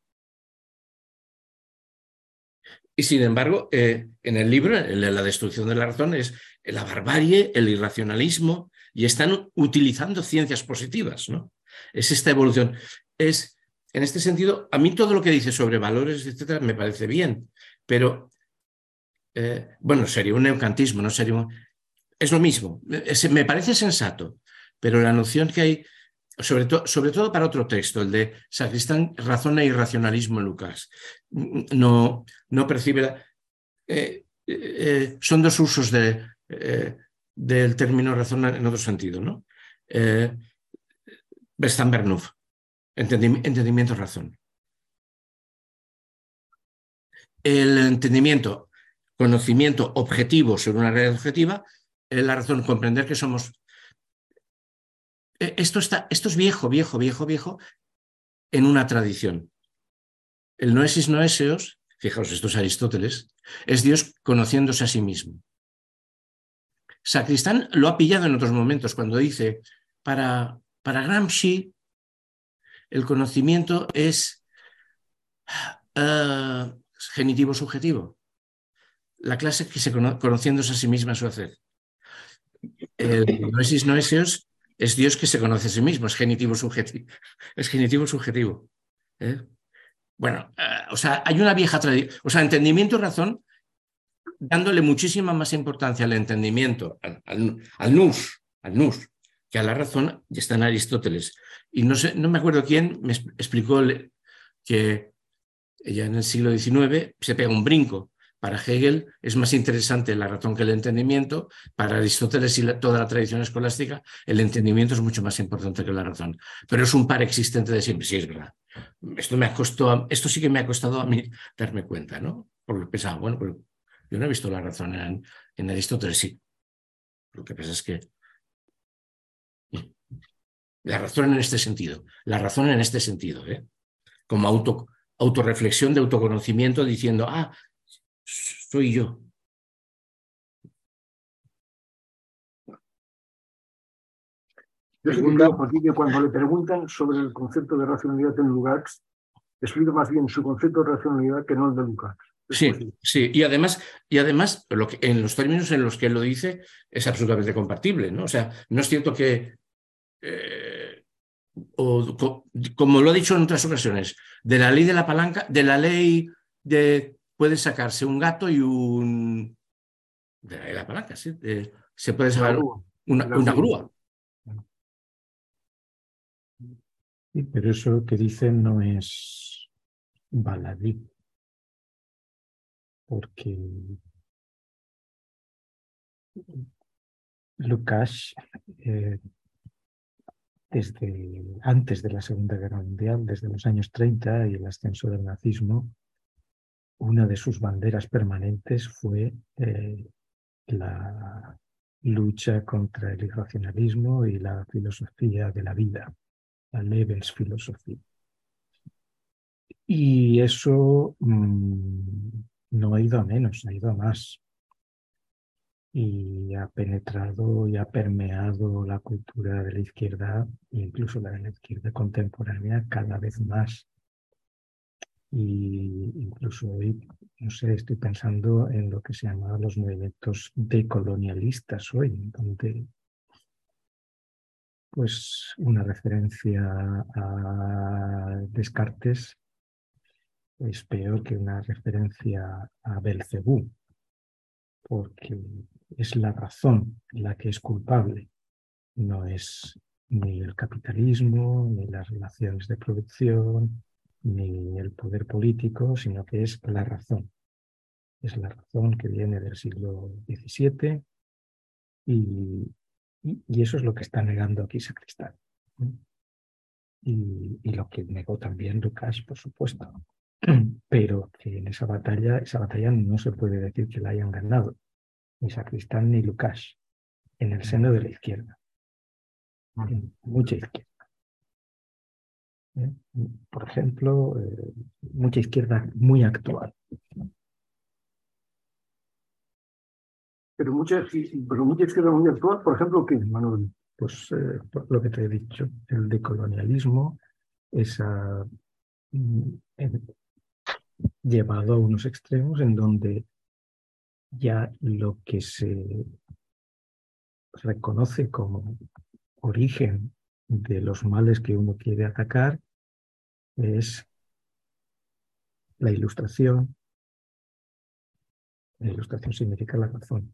S2: Y sin embargo, eh, en el libro, en la destrucción de la razón, es la barbarie, el irracionalismo, y están utilizando ciencias positivas, ¿no? Es esta evolución. Es, en este sentido, a mí todo lo que dice sobre valores, etcétera, me parece bien, pero, eh, bueno, sería un neocantismo, no sería un... Es lo mismo, es, me parece sensato, pero la noción que hay, sobre, to, sobre todo para otro texto, el de Sacristán, razón e irracionalismo en Lukács, no, no percibe... La, eh, eh, son dos usos de, eh, del término razón en otro sentido, ¿no? Eh, Verstanden-Bernoulli, entendimiento, entendimiento, razón. El entendimiento, conocimiento objetivo sobre una realidad objetiva, es la razón, comprender que somos... Esto, está, esto es viejo, viejo, viejo, viejo, en una tradición. El noesis noeseos, fijaos, esto es Aristóteles, es Dios conociéndose a sí mismo. Sacristán lo ha pillado en otros momentos cuando dice, para, para Gramsci, el conocimiento es uh, genitivo subjetivo. La clase que se cono conociéndose a sí misma a su hacer. El noesis noeseos es Dios que se conoce a sí mismo, es genitivo subjetivo. Es genitivo subjetivo. ¿Eh? Bueno, uh, o sea, hay una vieja tradición. O sea, entendimiento y razón, dándole muchísima más importancia al entendimiento, al, al, al nous, al nous, que a la razón, y está en Aristóteles. Y no sé, no me acuerdo quién me explicó que ya en el siglo diecinueve se pega un brinco. Para Hegel es más interesante la razón que el entendimiento. Para Aristóteles y la, toda la tradición escolástica, el entendimiento es mucho más importante que la razón. Pero es un par existente de siempre. Sí, es verdad. Esto, me ha costado, esto sí que me ha costado a mí darme cuenta, ¿no? Porque pensaba, bueno, pero yo no he visto la razón en, en Aristóteles, sí. Lo que pasa es que La razón en este sentido, la razón en este sentido, ¿eh? Como auto, autorreflexión de autoconocimiento diciendo, ah, soy yo.
S3: Yo sí que creo, Joaquín, que cuando le preguntan sobre el concepto de racionalidad en Lukács, explica más bien su concepto de racionalidad que no el de Lukács.
S2: Sí, sí, y además, y además lo que, en los términos en los que él lo dice es absolutamente compatible, ¿no? O sea, no es cierto que, eh, o, co, como lo he dicho en otras ocasiones, de la ley de la palanca, de la ley de puede sacarse un gato y un... De la ley de la palanca, sí, de, se puede sacar
S3: grúa,
S2: una, una grúa.
S4: Sí, pero eso que dicen no es baladí, porque Lukács, eh, desde antes de la Segunda Guerra Mundial, desde los años treinta y el ascenso del nazismo, una de sus banderas permanentes fue eh, la lucha contra el irracionalismo y la filosofía de la vida, la Lebensfilosofía. Y eso mmm, no ha ido a menos, ha ido a más. Y ha penetrado y ha permeado la cultura de la izquierda, incluso la de la izquierda contemporánea, cada vez más. Y incluso hoy, no sé, estoy pensando en lo que se llamaban los movimientos decolonialistas hoy, donde pues una referencia a Descartes es peor que una referencia a Belcebú, porque es la razón la que es culpable, no es ni el capitalismo, ni las relaciones de producción, ni el poder político, sino que es la razón. Es la razón que viene del siglo diecisiete y, y, y eso es lo que está negando aquí Sacristán. Y, y lo que negó también Lukács, por supuesto. Pero que en esa batalla, esa batalla no se puede decir que la hayan ganado, ni Sacristán ni Lukács, en el seno de la izquierda, en mucha izquierda. ¿Eh? Por ejemplo, eh, mucha izquierda muy actual.
S3: Pero mucha, pero mucha izquierda muy actual, por ejemplo, ¿qué, Manuel?
S4: Pues eh, por lo que te he dicho, el decolonialismo, esa, en, llevado a unos extremos en donde ya lo que se reconoce como origen de los males que uno quiere atacar es la ilustración. La ilustración significa la razón.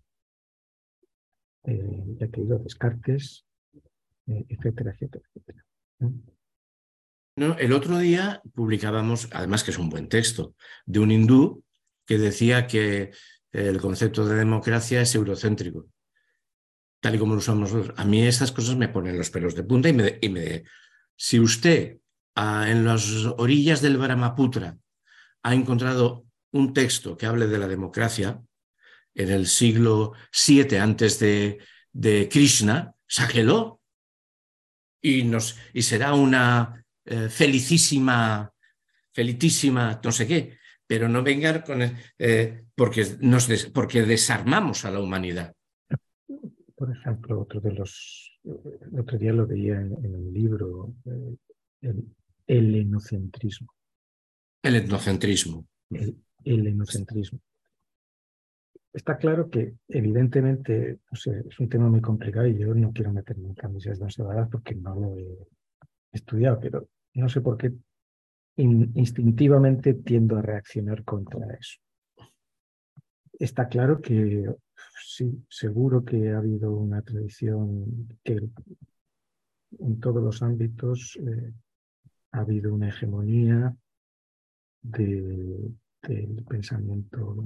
S4: Eh, ya que digo, Descartes, eh, etcétera, etcétera, etcétera. ¿Eh?
S2: No, el otro día publicábamos, además que es un buen texto, de un hindú que decía que el concepto de democracia es eurocéntrico, tal y como lo usamos nosotros. A mí estas cosas me ponen los pelos de punta y me... Y me si usted ah, en las orillas del Brahmaputra ha encontrado un texto que hable de la democracia en el siglo siete antes de, de Krishna, sáquelo y, nos, y será una eh, felicísima, felicísima, no sé qué, pero no vengan con eh, porque, nos des, porque desarmamos a la humanidad.
S4: Por ejemplo, otro de los, el otro día lo veía en, en un libro, eh, el helenocentrismo.
S2: El etnocentrismo.
S4: El helenocentrismo. Está claro que, evidentemente, no sé, es un tema muy complicado y yo no quiero meterme en camisas de once varas porque no lo he estudiado, pero no sé por qué in, instintivamente tiendo a reaccionar contra eso. Está claro que sí, seguro que ha habido una tradición que en todos los ámbitos eh, ha habido una hegemonía de, del pensamiento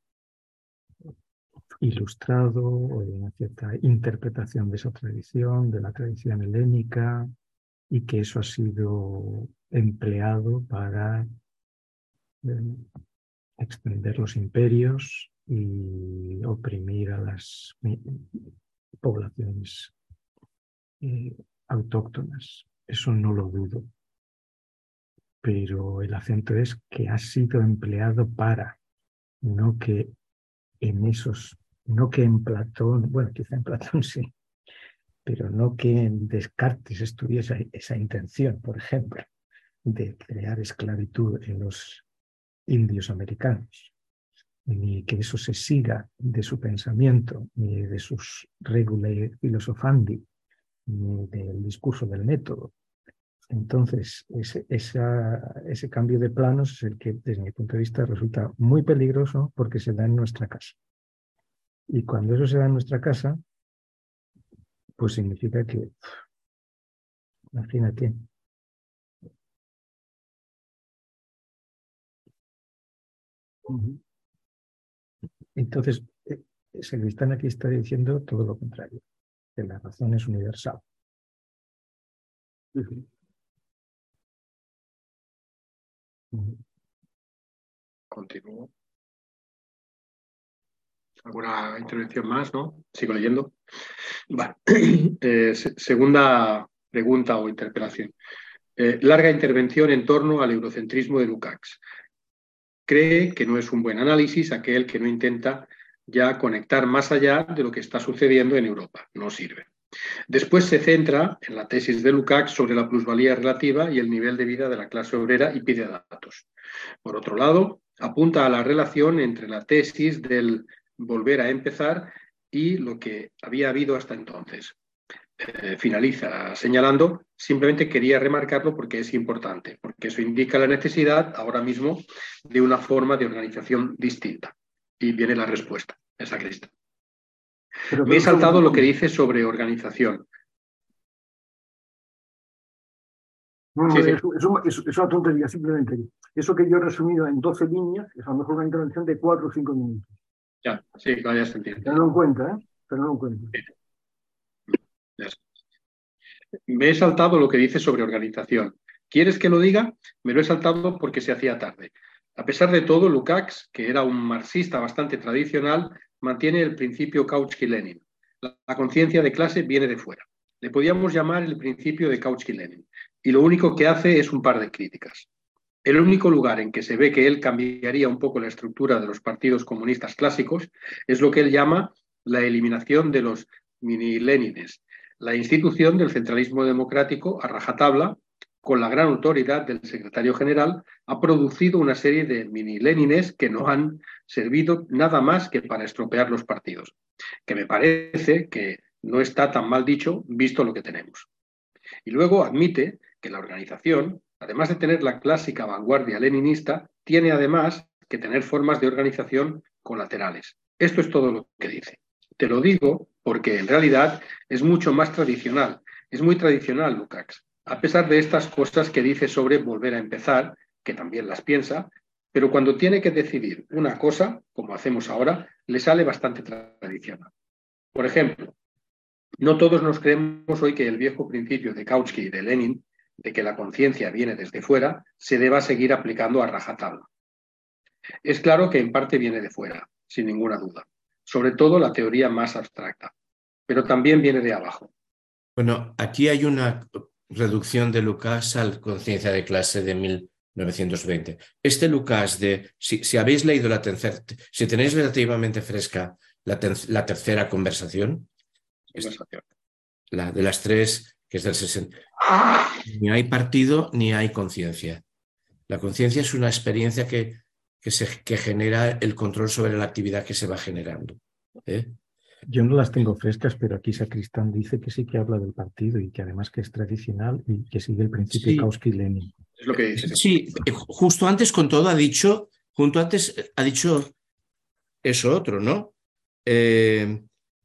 S4: ilustrado o de una cierta interpretación de esa tradición, de la tradición helénica, y que eso ha sido empleado para eh, extender los imperios y oprimir a las poblaciones eh, autóctonas. Eso no lo dudo. Pero el acento es que ha sido empleado para, no que en esos, no que en Platón, bueno, quizá en Platón sí, pero no que en Descartes estuviese esa intención, por ejemplo, de crear esclavitud en los indios americanos, ni que eso se siga de su pensamiento, ni de sus regulae filosofandi, ni del discurso del método. Entonces, ese, esa, ese cambio de planos es el que, desde mi punto de vista, resulta muy peligroso porque se da en nuestra casa. Y cuando eso se da en nuestra casa, pues significa que, imagínate. Entonces, Sacristán aquí está diciendo todo lo contrario, que la razón es universal.
S1: Continúo. ¿Alguna intervención más, no? Sigo leyendo. Vale. Eh, se segunda pregunta o interpelación. Eh, larga intervención en torno al eurocentrismo de Lukács. Cree que no es un buen análisis aquel que no intenta ya conectar más allá de lo que está sucediendo en Europa. No sirve. Después se centra en la tesis de Lukács sobre la plusvalía relativa y el nivel de vida de la clase obrera y pide datos. Por otro lado, apunta a la relación entre la tesis del volver a empezar y lo que había habido hasta entonces. Eh, finaliza señalando, simplemente quería remarcarlo porque es importante, porque eso indica la necesidad ahora mismo de una forma de organización distinta. Y viene la respuesta, esa crista.
S3: Pero,
S1: Me he
S3: pero,
S1: saltado
S3: pero,
S1: lo que dice sobre organización.
S3: No, no,
S1: Sí, sí.
S3: es, es, es, es una tontería, simplemente. Eso que yo he resumido en doce líneas es a lo mejor una intervención de cuatro o cinco minutos.
S1: Ya, sí, claro, ya se entiende.
S3: Tenlo en cuenta, ¿eh? Tenlo en cuenta.
S1: Sí. Me he saltado lo que dice sobre organización. ¿Quieres que lo diga? Me lo he saltado porque se hacía tarde. A pesar de todo, Lukács, que era un marxista bastante tradicional, mantiene el principio Kautsky-Lenin. La, la conciencia de clase viene de fuera. Le podíamos llamar el principio de Kautsky-Lenin. Y lo único que hace es un par de críticas. El único lugar en que se ve que él cambiaría un poco la estructura de los partidos comunistas clásicos es lo que él llama la eliminación de los mini-Lenines, la institución del centralismo democrático a rajatabla, con la gran autoridad del secretario general, ha producido una serie de mini-Lenines que no han servido nada más que para estropear los partidos, que me parece que no está tan mal dicho visto lo que tenemos. Y luego admite que la organización, además de tener la clásica vanguardia leninista, tiene además que tener formas de organización colaterales. Esto es todo lo que dice. Te lo digo porque en realidad es mucho más tradicional. Es muy tradicional, Lukács. A pesar de estas cosas que dice sobre volver a empezar, que también las piensa, pero cuando tiene que decidir una cosa, como hacemos ahora, le sale bastante tradicional. Por ejemplo, no todos nos creemos hoy que el viejo principio de Kautsky y de Lenin, de que la conciencia viene desde fuera, se deba seguir aplicando a rajatabla. Es claro que en parte viene de fuera, sin ninguna duda, sobre todo la teoría más abstracta, pero también viene de abajo.
S2: Bueno, aquí hay una reducción de Lukács a la conciencia de clase de mil novecientos veinte. Este Lukács de, si, si habéis leído la tercera, si tenéis relativamente fresca la, ter, la tercera conversación,
S1: conversación,
S2: la de las tres, que es del sesenta, ni hay partido ni hay conciencia. La conciencia es una experiencia que, que, se, que genera el control sobre la actividad que se va generando. ¿eh?
S4: Yo no las tengo frescas, pero aquí Sacristán dice que sí que habla del partido y que además que es tradicional y que sigue el principio
S2: sí.
S4: Kautsky-Lenin.
S1: Es lo que dice.
S2: Sí, justo antes con todo ha dicho, junto antes ha dicho eso otro, ¿no? Eh,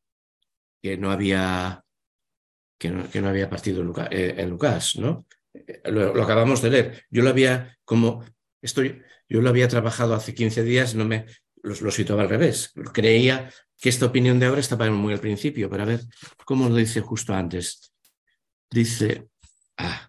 S2: que no había que no, que no había partido en Lucas, eh, en Lucas ¿no? Lo, lo acabamos de leer. Yo lo había como estoy, yo lo había trabajado hace quince días, no me lo, lo situaba al revés. Creía que esta opinión de ahora estaba muy al principio, pero a ver cómo lo dice justo antes. Dice, ah,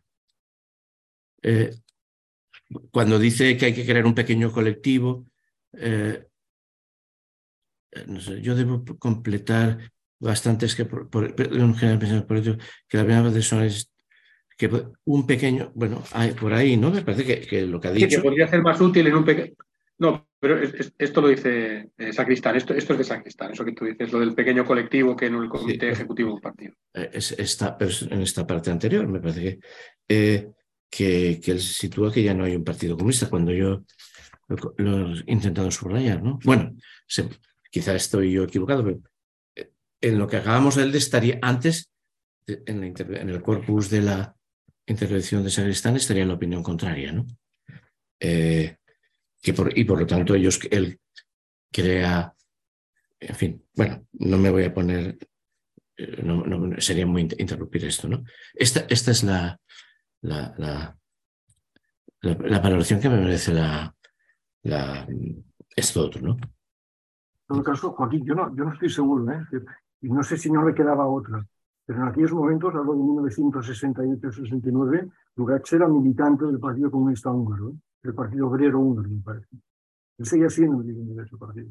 S2: eh, cuando dice que hay que crear un pequeño colectivo, eh, no sé, yo debo completar bastantes que por, por, un general pensamiento político que la primera persona es que un pequeño, bueno, hay, por ahí, ¿no? Me parece que, que lo que ha dicho.
S1: Sí, que podría ser más útil en un pequeño. No, pero es, es, esto lo dice eh, Sacristán, esto, esto es de Sacristán, eso que tú dices, lo del pequeño colectivo que en el comité sí, ejecutivo de un partido.
S2: Es esta, pero en esta parte anterior, me parece que, eh, que, que él sitúa que ya no hay un partido comunista, cuando yo lo, lo he intentado subrayar, ¿no? Bueno, se, quizá estoy yo equivocado, pero en lo que acabamos de él estaría antes, de, en, la, en el corpus de la intervención de Sacristán estaría la opinión contraria, ¿no? Eh, que por, y por lo tanto ellos, él crea, en fin, bueno, no me voy a poner, no, no sería muy interrumpir esto, ¿no? Esta, esta es la, la, la, la, la valoración que me merece la, la, esto otro, ¿no?
S3: En todo caso, Joaquín, yo no, yo no estoy seguro, ¿eh? Y no sé si no le quedaba otra, pero en aquellos momentos, hablo de mil novecientos sesenta y ocho sesenta y nueve, Lukács era militante del Partido Comunista Húngaro, ¿eh? Del Partido Obrero Húngaro, me parece. Él seguía siendo militante de ese partido.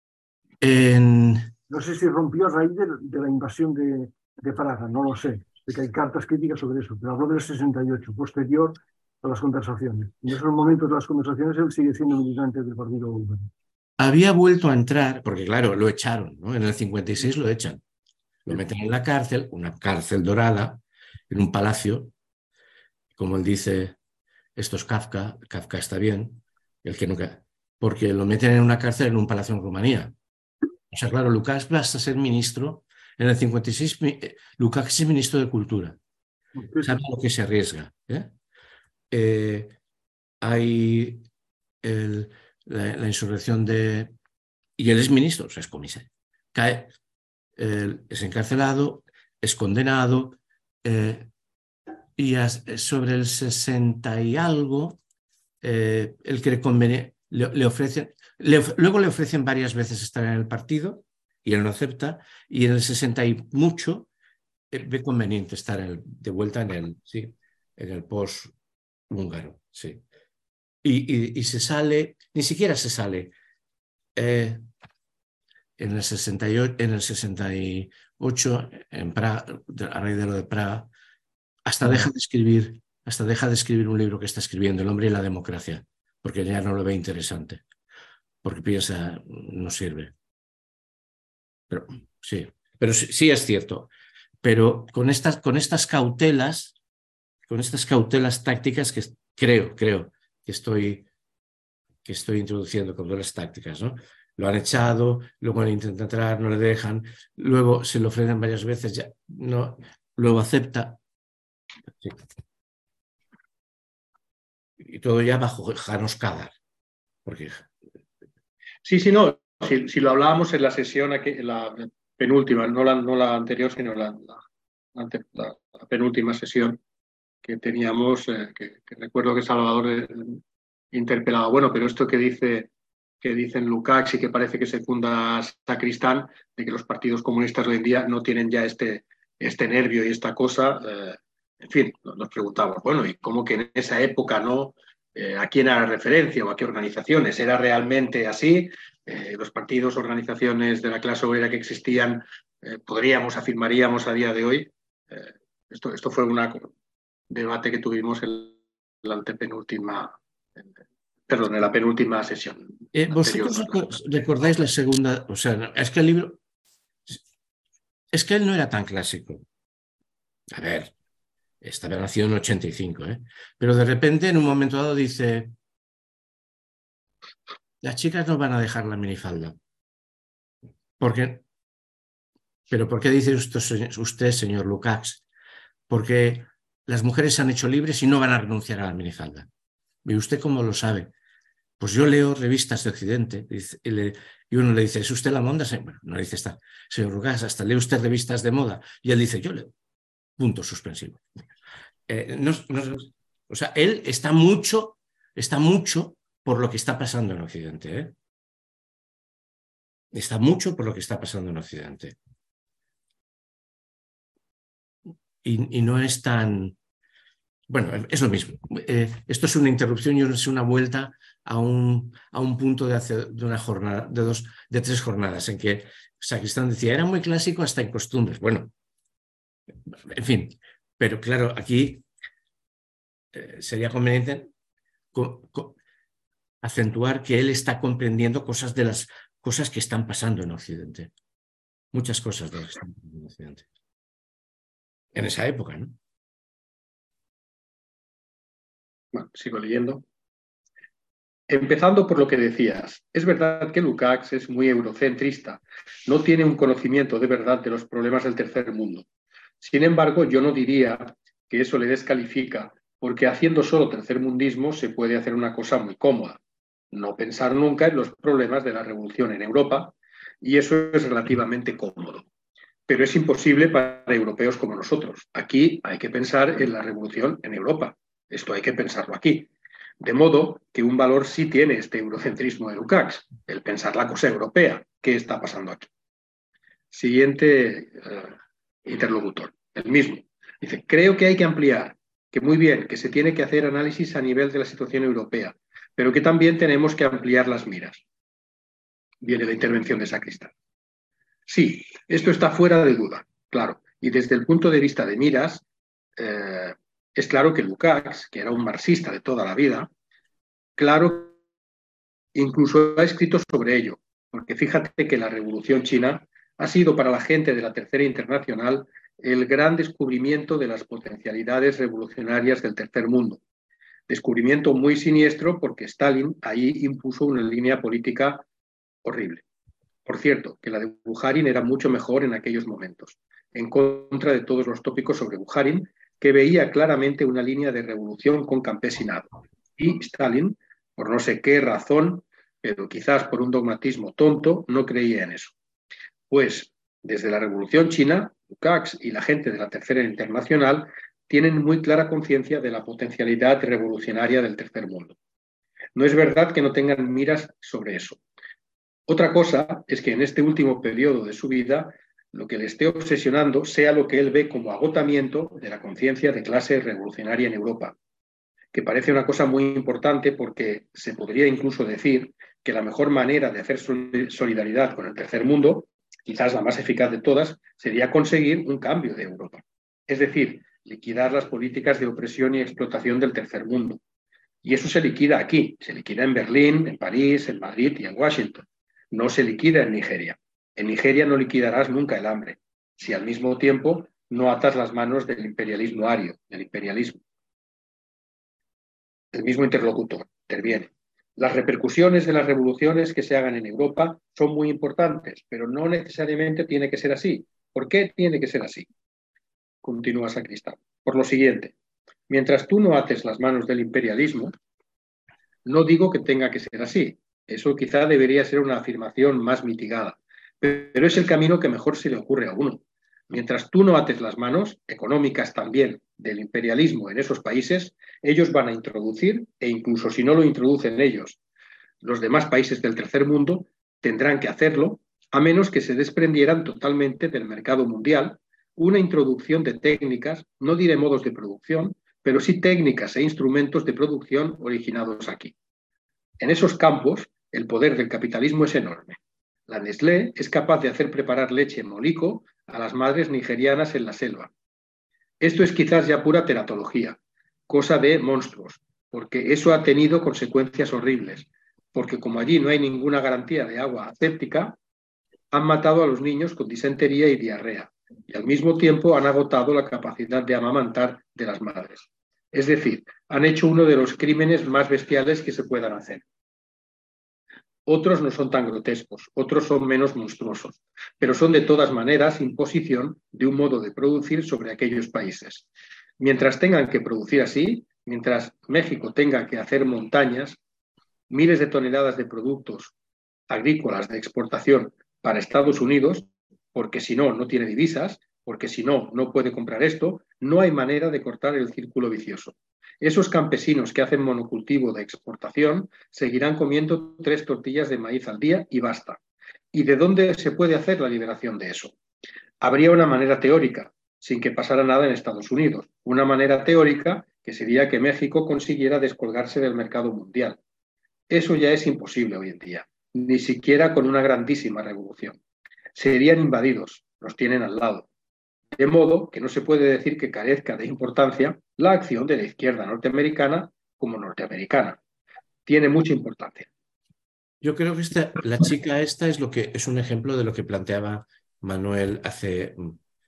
S2: En...
S3: No sé si rompió a raíz de, de la invasión de, de Praga, no lo sé, de que hay cartas críticas sobre eso, pero habló del sesenta y ocho, posterior a las conversaciones. En esos momentos de las conversaciones él sigue siendo militante del Partido Húngaro.
S2: Había vuelto a entrar, porque claro, lo echaron, ¿no? En el cincuenta y seis lo echan. Lo meten en la cárcel, una cárcel dorada, en un palacio. Como él dice, esto es Kafka, Kafka está bien, el que nunca... porque lo meten en una cárcel en un palacio en Rumanía. O sea, claro, Lukács va a ser ministro. En el cincuenta y seis, Lukács es ministro de Cultura. Sabe a lo que se arriesga. ¿eh? Eh, hay el, la, la insurrección de... Y él es ministro, o sea, es comisario. Cae, eh, es encarcelado, es condenado, eh, y as, sobre el sesenta y algo, eh, el que le conviene, le, le ofrecen, le, luego le ofrecen varias veces estar en el partido y él no acepta, y en el sesenta y mucho eh, ve conveniente estar en el, de vuelta en el, sí, en el post húngaro, sí. Y, y, y se sale, ni siquiera se sale. Eh, en el sesenta y ocho, en el sesenta y ocho, en Praga, a raíz de lo de Praga, hasta deja de escribir, hasta deja de escribir un libro que está escribiendo, El hombre y la democracia, porque ya no lo ve interesante, porque piensa, no sirve. Pero sí, pero sí, sí es cierto. Pero con estas, con estas cautelas, con estas cautelas tácticas que creo, creo que estoy, que estoy introduciendo con todas las tácticas, ¿no? Lo han echado, luego le intentan entrar, no le dejan, luego se lo ofrecen varias veces, ya no, luego acepta. Sí. Y todo ya bajo János Kadar. Porque...
S1: Sí, sí, no. Si, si lo hablábamos en la sesión, aquí, la penúltima, no la, no la anterior, sino la, la, la, la penúltima sesión que teníamos, eh, que, que recuerdo que Salvador eh, interpelaba, bueno, pero esto que dice que dicen Lukács y que parece que secunda Sacristán, de que los partidos comunistas hoy en día no tienen ya este, este nervio y esta cosa, eh, en fin, nos preguntamos, bueno, ¿y cómo que en esa época no? Eh, ¿A quién era referencia o a qué organizaciones? ¿Era realmente así? Eh, los partidos, organizaciones de la clase obrera que existían, eh, podríamos, afirmaríamos a día de hoy. Eh, esto, esto fue un debate que tuvimos en la antepenúltima, perdón, en la penúltima sesión.
S2: Eh, ¿Vosotros anterior. recordáis la segunda? O sea, es que el libro, es que él no era tan clásico. A ver, estaba nacido en ochenta y cinco, ¿eh? Pero de repente en un momento dado dice, las chicas no van a dejar la minifalda. ¿Por qué? ¿Pero por qué dice usted, usted señor Lukács? Porque las mujeres se han hecho libres y no van a renunciar a la minifalda. ¿Y usted cómo lo sabe? Pues yo leo revistas de Occidente y, le, y uno le dice, ¿es usted la moda? Bueno, no le dice, está, señor Lukács, hasta lee usted revistas de moda. Y él dice, yo leo. Punto suspensivo. Eh, no, no, o sea, él está mucho, está mucho por lo que está pasando en Occidente. ¿eh? Está mucho por lo que está pasando en Occidente. Y, y no es tan... Bueno, es lo mismo. Eh, esto es una interrupción y es una vuelta a un, a un punto de, hace, de una jornada, de dos, de tres jornadas, en que Sacristán decía, era muy clásico hasta en costumbres. Bueno, en fin, pero claro, aquí eh, sería conveniente co, co, acentuar que él está comprendiendo cosas de las cosas que están pasando en Occidente. Muchas cosas de las que están pasando en Occidente. En esa época, ¿no?
S1: Bueno, sigo leyendo. Empezando por lo que decías, es verdad que Lukács es muy eurocentrista, no tiene un conocimiento de verdad de los problemas del tercer mundo. Sin embargo, yo no diría que eso le descalifica, porque haciendo solo tercermundismo se puede hacer una cosa muy cómoda, no pensar nunca en los problemas de la revolución en Europa, y eso es relativamente cómodo. Pero es imposible para europeos como nosotros. Aquí hay que pensar en la revolución en Europa. Esto hay que pensarlo aquí. De modo que un valor sí tiene este eurocentrismo de Lukács, el pensar la cosa europea. ¿Qué está pasando aquí? Siguiente uh, interlocutor, el mismo. Dice, creo que hay que ampliar, que muy bien, que se tiene que hacer análisis a nivel de la situación europea, pero que también tenemos que ampliar las miras. Viene la intervención de Sacristán. Sí, esto está fuera de duda, claro. Y desde el punto de vista de miras, eh, es claro que Lukács, que era un marxista de toda la vida, claro, incluso ha escrito sobre ello, porque fíjate que la Revolución China ha sido para la gente de la Tercera Internacional el gran descubrimiento de las potencialidades revolucionarias del tercer mundo. Descubrimiento muy siniestro porque Stalin ahí impuso una línea política horrible. Por cierto, que la de Bukharin era mucho mejor en aquellos momentos, en contra de todos los tópicos sobre Bukharin, que veía claramente una línea de revolución con campesinado. Y Stalin, por no sé qué razón, pero quizás por un dogmatismo tonto, no creía en eso. Pues, desde la Revolución China, Lukács y la gente de la Tercera Internacional tienen muy clara conciencia de la potencialidad revolucionaria del tercer mundo. No es verdad que no tengan miras sobre eso. Otra cosa es que en este último periodo de su vida lo que le esté obsesionando sea lo que él ve como agotamiento de la conciencia de clase revolucionaria en Europa, que parece una cosa muy importante porque se podría incluso decir que la mejor manera de hacer solidaridad con el tercer mundo, quizás la más eficaz de todas, sería conseguir un cambio de Europa. Es decir, liquidar las políticas de opresión y explotación del tercer mundo. Y eso se liquida aquí, se liquida en Berlín, en París, en Madrid y en Washington. No se liquida en Nigeria. En Nigeria no liquidarás nunca el hambre, si al mismo tiempo no atas las manos del imperialismo ario, del imperialismo. El mismo interlocutor interviene. Las repercusiones de las revoluciones que se hagan en Europa son muy importantes, pero no necesariamente tiene que ser así. ¿Por qué tiene que ser así? Continúa Sacristán. Por lo siguiente, mientras tú no ates las manos del imperialismo, no digo que tenga que ser así. Eso quizá debería ser una afirmación más mitigada, pero es el camino que mejor se le ocurre a uno. Mientras tú no ates las manos, económicas también, del imperialismo en esos países, ellos van a introducir, e incluso si no lo introducen ellos, los demás países del tercer mundo tendrán que hacerlo, a menos que se desprendieran totalmente del mercado mundial, una introducción de técnicas, no diré modos de producción, pero sí técnicas e instrumentos de producción originados aquí. En esos campos, el poder del capitalismo es enorme. La Nestlé es capaz de hacer preparar leche molico a las madres nigerianas en la selva. Esto es quizás ya pura teratología, cosa de monstruos, porque eso ha tenido consecuencias horribles, porque como allí no hay ninguna garantía de agua aséptica, han matado a los niños con disentería y diarrea, y al mismo tiempo han agotado la capacidad de amamantar de las madres. Es decir, han hecho uno de los crímenes más bestiales que se puedan hacer. Otros no son tan grotescos, otros son menos monstruosos, pero son de todas maneras imposición de un modo de producir sobre aquellos países. Mientras tengan que producir así, mientras México tenga que hacer montañas, miles de toneladas de productos agrícolas de exportación para Estados Unidos, porque si no, no tiene divisas, porque si no, no puede comprar esto, no hay manera de cortar el círculo vicioso. Esos campesinos que hacen monocultivo de exportación seguirán comiendo tres tortillas de maíz al día y basta. ¿Y de dónde se puede hacer la liberación de eso? Habría una manera teórica, sin que pasara nada en Estados Unidos, una manera teórica que sería que México consiguiera descolgarse del mercado mundial. Eso ya es imposible hoy en día, ni siquiera con una grandísima revolución. Serían invadidos, los tienen al lado. De modo que no se puede decir que carezca de importancia la acción de la izquierda norteamericana como norteamericana. Tiene mucha importancia.
S2: Yo creo que esta, la chica esta es, lo que, es un ejemplo de lo que planteaba Manuel hace...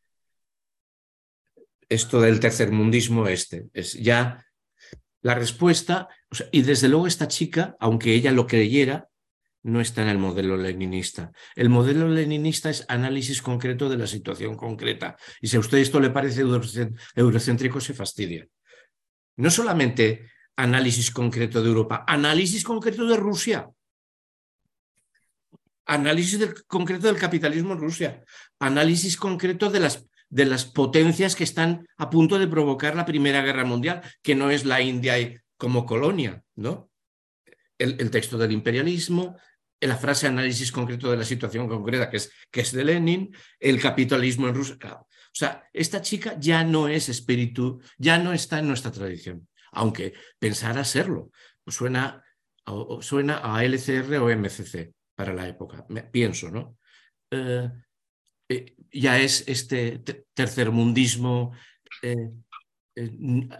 S2: Esto del tercermundismo este. Es ya la respuesta... O sea, y desde luego esta chica, aunque ella lo creyera, no está en el modelo leninista. El modelo leninista es análisis concreto de la situación concreta. Y si a usted esto le parece eurocéntrico, se fastidia. No solamente análisis concreto de Europa, análisis concreto de Rusia. Análisis del, concreto del capitalismo en Rusia. Análisis concreto de las, de las potencias que están a punto de provocar la Primera Guerra Mundial, que no es la India como colonia, ¿no? El, el texto del imperialismo, la frase análisis concreto de la situación concreta, que es, que es de Lenin, el capitalismo en Rusia. Claro. O sea, esta chica ya no es espíritu, ya no está en nuestra tradición, aunque pensara serlo. Suena, suena a L C R o M C C para la época, pienso, ¿no? Eh, eh, ya es este tercermundismo eh, eh,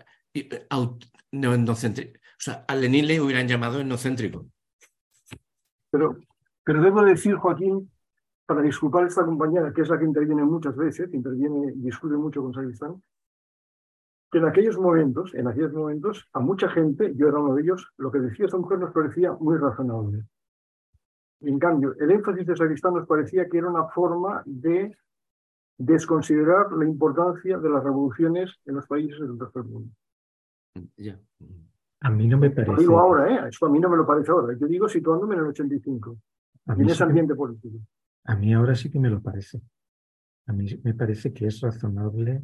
S2: no endocéntrico. O sea, a Lenin le hubieran llamado etnocéntrico.
S3: Pero, pero debo decir, Joaquín, para disculpar a esta compañera, que es la que interviene muchas veces, que interviene y discute mucho con Sacristán, que en aquellos momentos, en aquellos momentos, a mucha gente, yo era uno de ellos, lo que decía esta mujer nos parecía muy razonable. Y en cambio, el énfasis de Sacristán nos parecía que era una forma de desconsiderar la importancia de las revoluciones en los países del tercer mundo.
S2: Yeah.
S4: A mí no me parece.
S3: Lo digo ahora, ¿eh? Eso a mí no me lo parece ahora. Yo digo situándome en el ochenta y cinco,
S4: a
S3: y en
S4: mí
S3: ese
S4: sí
S3: ambiente
S4: que,
S3: político.
S4: A mí ahora sí que me lo parece. A mí me parece que es razonable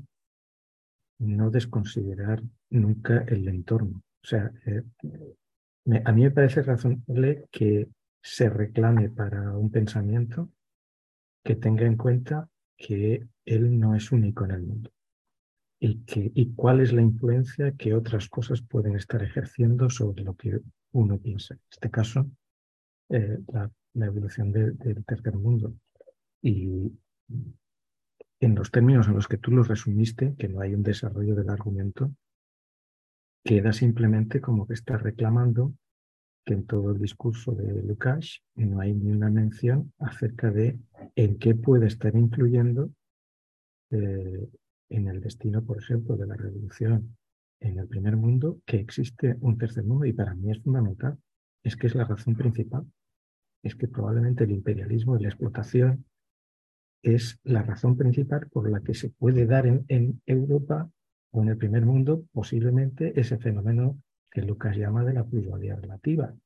S4: no desconsiderar nunca el entorno. O sea, eh, me, a mí me parece razonable que se reclame para un pensamiento que tenga en cuenta que él no es único en el mundo y, que, y cuál es la influencia que otras cosas pueden estar ejerciendo sobre lo que uno piensa. En este caso, eh, la, la evolución de, del tercer mundo. Y en los términos en los que tú lo resumiste, que no hay un desarrollo del argumento, queda simplemente como que está reclamando que en todo el discurso de Lukács no hay ni una mención acerca de en qué puede estar influyendo eh, en el destino, por ejemplo, de la revolución en el primer mundo, que existe un tercer mundo, y para mí es fundamental. Es que es la razón principal. Es que probablemente el imperialismo y la explotación es la razón principal por la que se puede dar en, en Europa o en el primer mundo posiblemente ese fenómeno que Lucas llama de la plusvalía relativa.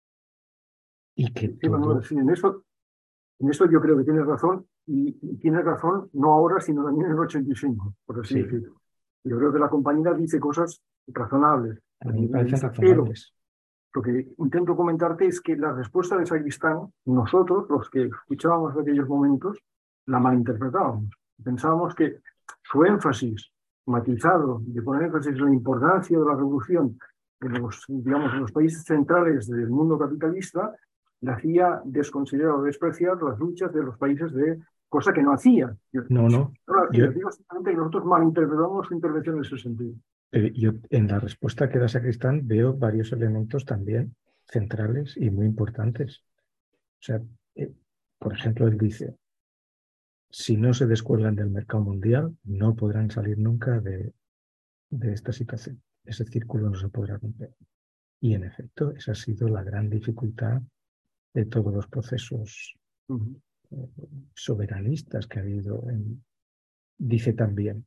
S4: Y que
S3: Sí,
S4: todo...
S3: Manuel, sí, en eso, en eso yo creo que tienes razón, y, y tienes razón no ahora, sino también en el ochenta y cinco, por así
S4: Sí.
S3: decirlo. Yo creo que la compañera dice cosas razonables.
S4: A mí me parecen
S3: Pero
S4: razonables.
S3: lo que intento comentarte es que la respuesta de Sacristán, nosotros, los que escuchábamos de aquellos momentos, la malinterpretábamos. Pensábamos que su énfasis matizado de poner énfasis en la importancia de la revolución en los, digamos, en los países centrales del mundo capitalista le hacía desconsiderar o despreciar las luchas de los países de cosa que no hacía.
S4: No, no.
S3: no
S4: Yo,
S3: digo simplemente que nosotros malinterpretamos su intervención en ese sentido.
S4: eh, yo en la respuesta que da Sacristán veo varios elementos también centrales y muy importantes. O sea, eh, por ejemplo, él dice, si no se descuelgan del mercado mundial, no podrán salir nunca de, de esta situación. Ese círculo no se podrá romper. Y en efecto, esa ha sido la gran dificultad de todos los procesos uh-huh. eh, soberanistas que ha habido. En... Dice también,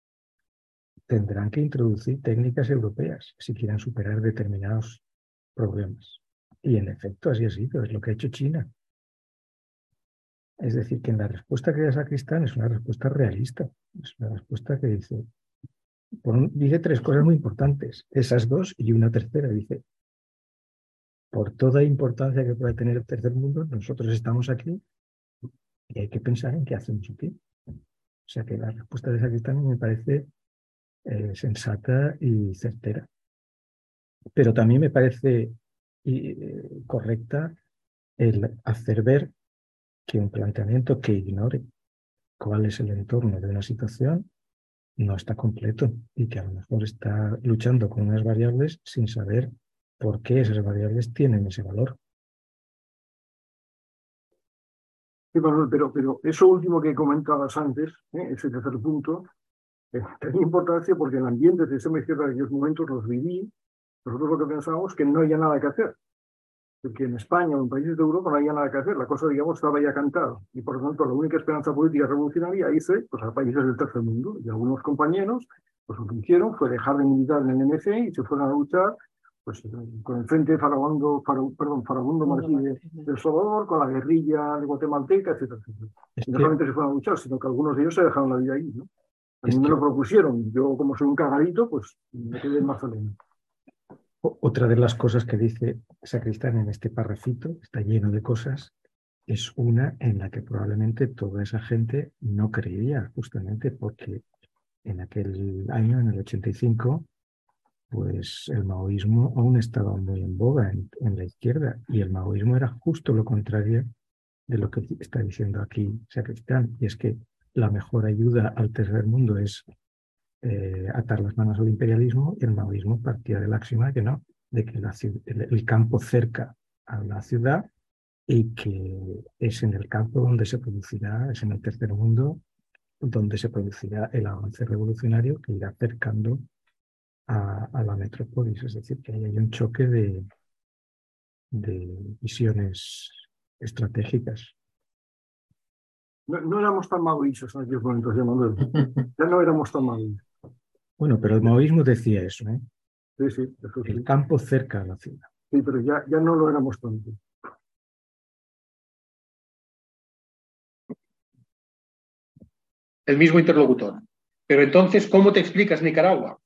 S4: tendrán que introducir técnicas europeas si quieren superar determinados problemas. Y en efecto, así ha sido, es lo que ha hecho China. Es decir, que en la respuesta que da Sacristán es una respuesta realista, es una respuesta que dice, por un, dice tres cosas muy importantes, esas dos y una tercera, dice, por toda importancia que pueda tener el tercer mundo, nosotros estamos aquí y hay que pensar en qué hacemos aquí. O sea que la respuesta de Sacristán me parece eh, sensata y certera. Pero también me parece eh, correcta el hacer ver que un planteamiento que ignore cuál es el entorno de una situación no está completo y que a lo mejor está luchando con unas variables sin saber por qué esas variables tienen ese valor.
S3: Sí, Manuel, pero, pero eso último que comentabas antes, ¿eh? Ese tercer punto, eh, tenía importancia porque el ambiente de extrema izquierda de aquellos momentos los viví. Nosotros lo que pensábamos que no había nada que hacer, porque en España o en países de Europa no había nada que hacer, la cosa, digamos, estaba ya cantada. Y por lo tanto, la única esperanza política revolucionaria hice pues, a países del tercer mundo. Y algunos compañeros, pues lo que hicieron fue dejar de militar en el M C I y se fueron a luchar pues, con el Frente Farabundo, Faro, perdón, Farabundo Martí de, de El Salvador, con la guerrilla de guatemalteca, etcétera, etcétera.
S4: Es
S3: Y no
S4: que,
S3: solamente se fueron a luchar, sino que algunos de ellos se dejaron la vida ahí, ¿no? A mí
S4: es
S3: me
S4: que
S3: lo propusieron. Yo, como soy un cagadito, pues me quedé en Magdalena.
S4: otra de las cosas que dice Sacristán en este parrafito, está lleno de cosas, es una en la que probablemente toda esa gente no creería, justamente porque en aquel año, en el ochenta y cinco, pues el maoísmo aún estaba muy en boga en, en la izquierda, y el maoísmo era justo lo contrario de lo que está diciendo aquí Sacristán, y es que la mejor ayuda al tercer mundo es eh, atar las manos al imperialismo, y el maoísmo partía de la axioma de que no, de que la, el, el campo cerca a la ciudad, y que es en el campo donde se producirá, es en el tercer mundo donde se producirá el avance revolucionario que irá acercando a, a la metrópolis. Es decir, que ahí hay un choque de, de visiones estratégicas.
S3: No, no éramos tan maoístas en aquellos momentos, ya, Manuel. Ya no éramos tan maoístas.
S4: Bueno, pero el maoísmo decía eso, ¿eh?
S3: Sí, sí, eso sí.
S4: El campo cerca a la ciudad.
S3: Sí, pero ya, ya no lo éramos tanto.
S1: El mismo interlocutor. Pero entonces, ¿cómo te explicas Nicaragua?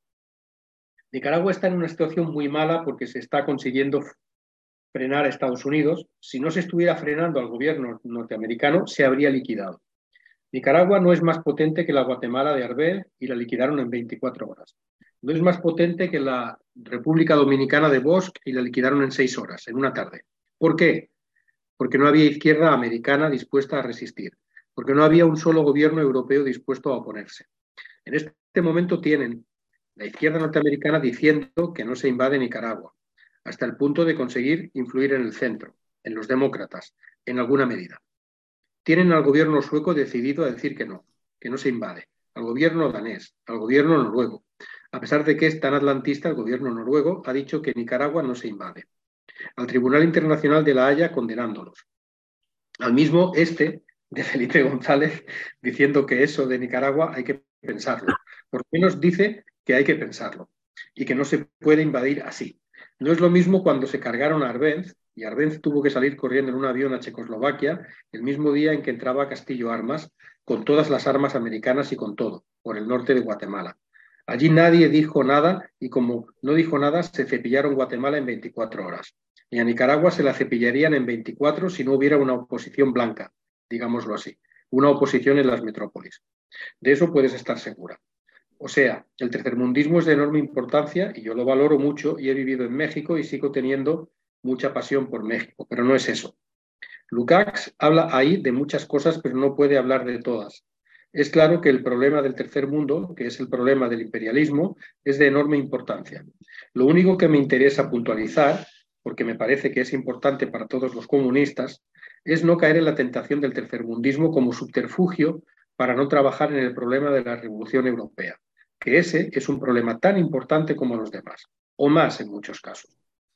S1: Nicaragua está en una situación muy mala porque se está consiguiendo frenar a Estados Unidos. Si no se estuviera frenando al gobierno norteamericano, se habría liquidado. Nicaragua no es más potente que la Guatemala de Arbenz y la liquidaron en veinticuatro horas. No es más potente que la República Dominicana de Bosch y la liquidaron en seis horas, en una tarde. ¿Por qué? Porque no había izquierda americana dispuesta a resistir, porque no había un solo gobierno europeo dispuesto a oponerse. En este momento tienen la izquierda norteamericana diciendo que no se invade Nicaragua, hasta el punto de conseguir influir en el centro, en los demócratas, en alguna medida. Tienen al gobierno sueco decidido a decir que no, que no se invade, al gobierno danés, al gobierno noruego. A pesar de que es tan atlantista, el gobierno noruego ha dicho que Nicaragua no se invade. Al Tribunal Internacional de La Haya condenándolos. Al mismo este, de Felipe González, diciendo que eso de Nicaragua hay que pensarlo. Por lo menos dice que hay que pensarlo y que no se puede invadir así. No es lo mismo cuando se cargaron a Arbenz, y Arbenz tuvo que salir corriendo en un avión a Checoslovaquia el mismo día en que entraba a Castillo Armas, con todas las armas americanas y con todo, por el norte de Guatemala. Allí nadie dijo nada y como no dijo nada, se cepillaron Guatemala en veinticuatro horas. Y a Nicaragua se la cepillarían en veinticuatro si no hubiera una oposición blanca, digámoslo así, una oposición en las metrópolis. De eso puedes estar segura. O sea, el tercermundismo es de enorme importancia y yo lo valoro mucho y he vivido en México y sigo teniendo mucha pasión por México, pero no es eso. Lukács habla ahí de muchas cosas, pero no puede hablar de todas. Es claro que el problema del tercer mundo, que es el problema del imperialismo, es de enorme importancia. Lo único que me interesa puntualizar, porque me parece que es importante para todos los comunistas, es no caer en la tentación del tercermundismo como subterfugio para no trabajar en el problema de la Revolución Europea, que ese es un problema tan importante como los demás, o más en muchos casos.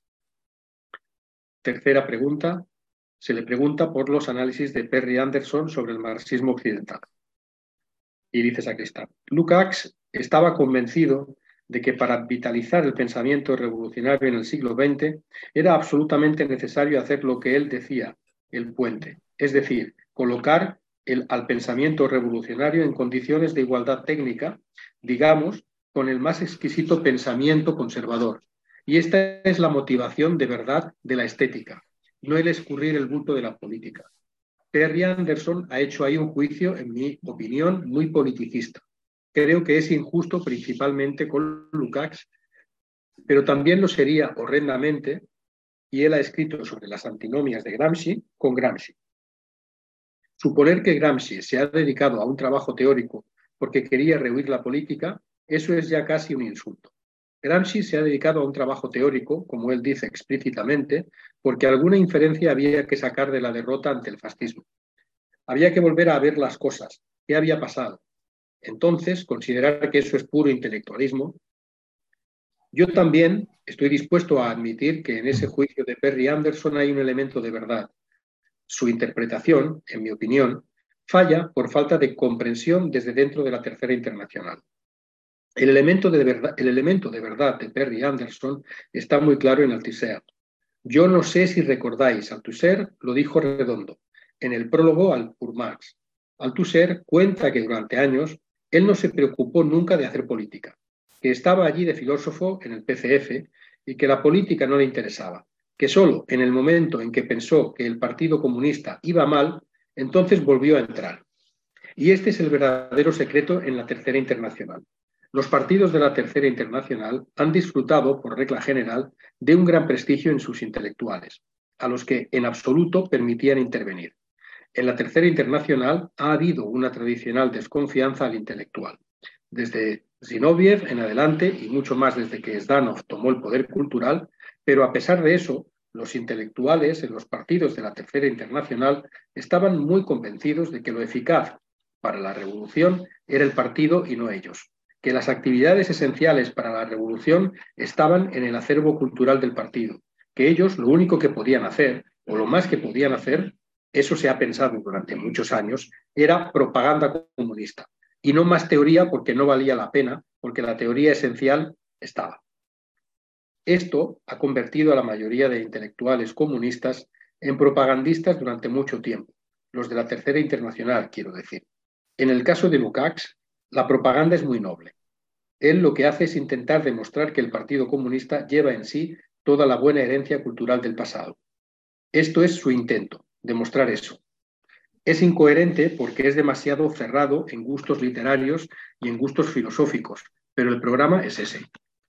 S1: Tercera pregunta, se le pregunta por los análisis de Perry Anderson sobre el marxismo occidental. Y dice Sacristán, Lukács estaba convencido de que para vitalizar el pensamiento revolucionario en el siglo veinte era absolutamente necesario hacer lo que él decía, el puente, es decir, colocar el, al pensamiento revolucionario en condiciones de igualdad técnica, digamos, con el más exquisito pensamiento conservador. Y esta es la motivación de verdad de la estética, no el escurrir el bulto de la política. Perry Anderson ha hecho ahí un juicio, en mi opinión, muy politicista. creo que es injusto principalmente con Lukács, pero también lo sería horrendamente, y él ha escrito sobre las antinomias de Gramsci, con Gramsci. Suponer que Gramsci se ha dedicado a un trabajo teórico porque quería rehuir la política, eso es ya casi un insulto. Gramsci se ha dedicado a un trabajo teórico, como él dice explícitamente, porque alguna inferencia había que sacar de la derrota ante el fascismo. Había que volver a ver las cosas, qué había pasado. Entonces, considerar que eso es puro intelectualismo. Yo también estoy dispuesto a admitir que en ese juicio de Perry Anderson hay un elemento de verdad. Su interpretación, en mi opinión, falla por falta de comprensión desde dentro de la Tercera Internacional. El elemento de verdad, el elemento de, verdad de Perry Anderson está muy claro en Althusser. Yo no sé si recordáis, Althusser lo dijo Redondo en el prólogo al Pour Marx. Althusser cuenta que durante años él no se preocupó nunca de hacer política, que estaba allí de filósofo en el P C F y que la política no le interesaba, que solo en el momento en que pensó que el Partido Comunista iba mal, entonces volvió a entrar. Y este es el verdadero secreto en la Tercera Internacional. Los partidos de la Tercera Internacional han disfrutado, por regla general, de un gran prestigio en sus intelectuales, a los que en absoluto permitían intervenir. En la Tercera Internacional ha habido una tradicional desconfianza al intelectual. Desde Zinoviev en adelante, y mucho más desde que Zdanov tomó el poder cultural, pero a pesar de eso, los intelectuales en los partidos de la Tercera Internacional estaban muy convencidos de que lo eficaz para la revolución era el partido y no ellos, que las actividades esenciales para la revolución estaban en el acervo cultural del partido, que ellos lo único que podían hacer, o lo más que podían hacer, eso se ha pensado durante muchos años, era propaganda comunista, y no más teoría porque no valía la pena, porque la teoría esencial estaba. Esto ha convertido a la mayoría de intelectuales comunistas en propagandistas durante mucho tiempo, los de la Tercera Internacional, quiero decir. En el caso de Lukács, la propaganda es muy noble. Él lo que hace es intentar demostrar que el Partido Comunista lleva en sí toda la buena herencia cultural del pasado. Esto es su intento, demostrar eso. Es incoherente porque es demasiado cerrado en gustos literarios y en gustos filosóficos, pero el programa es ese.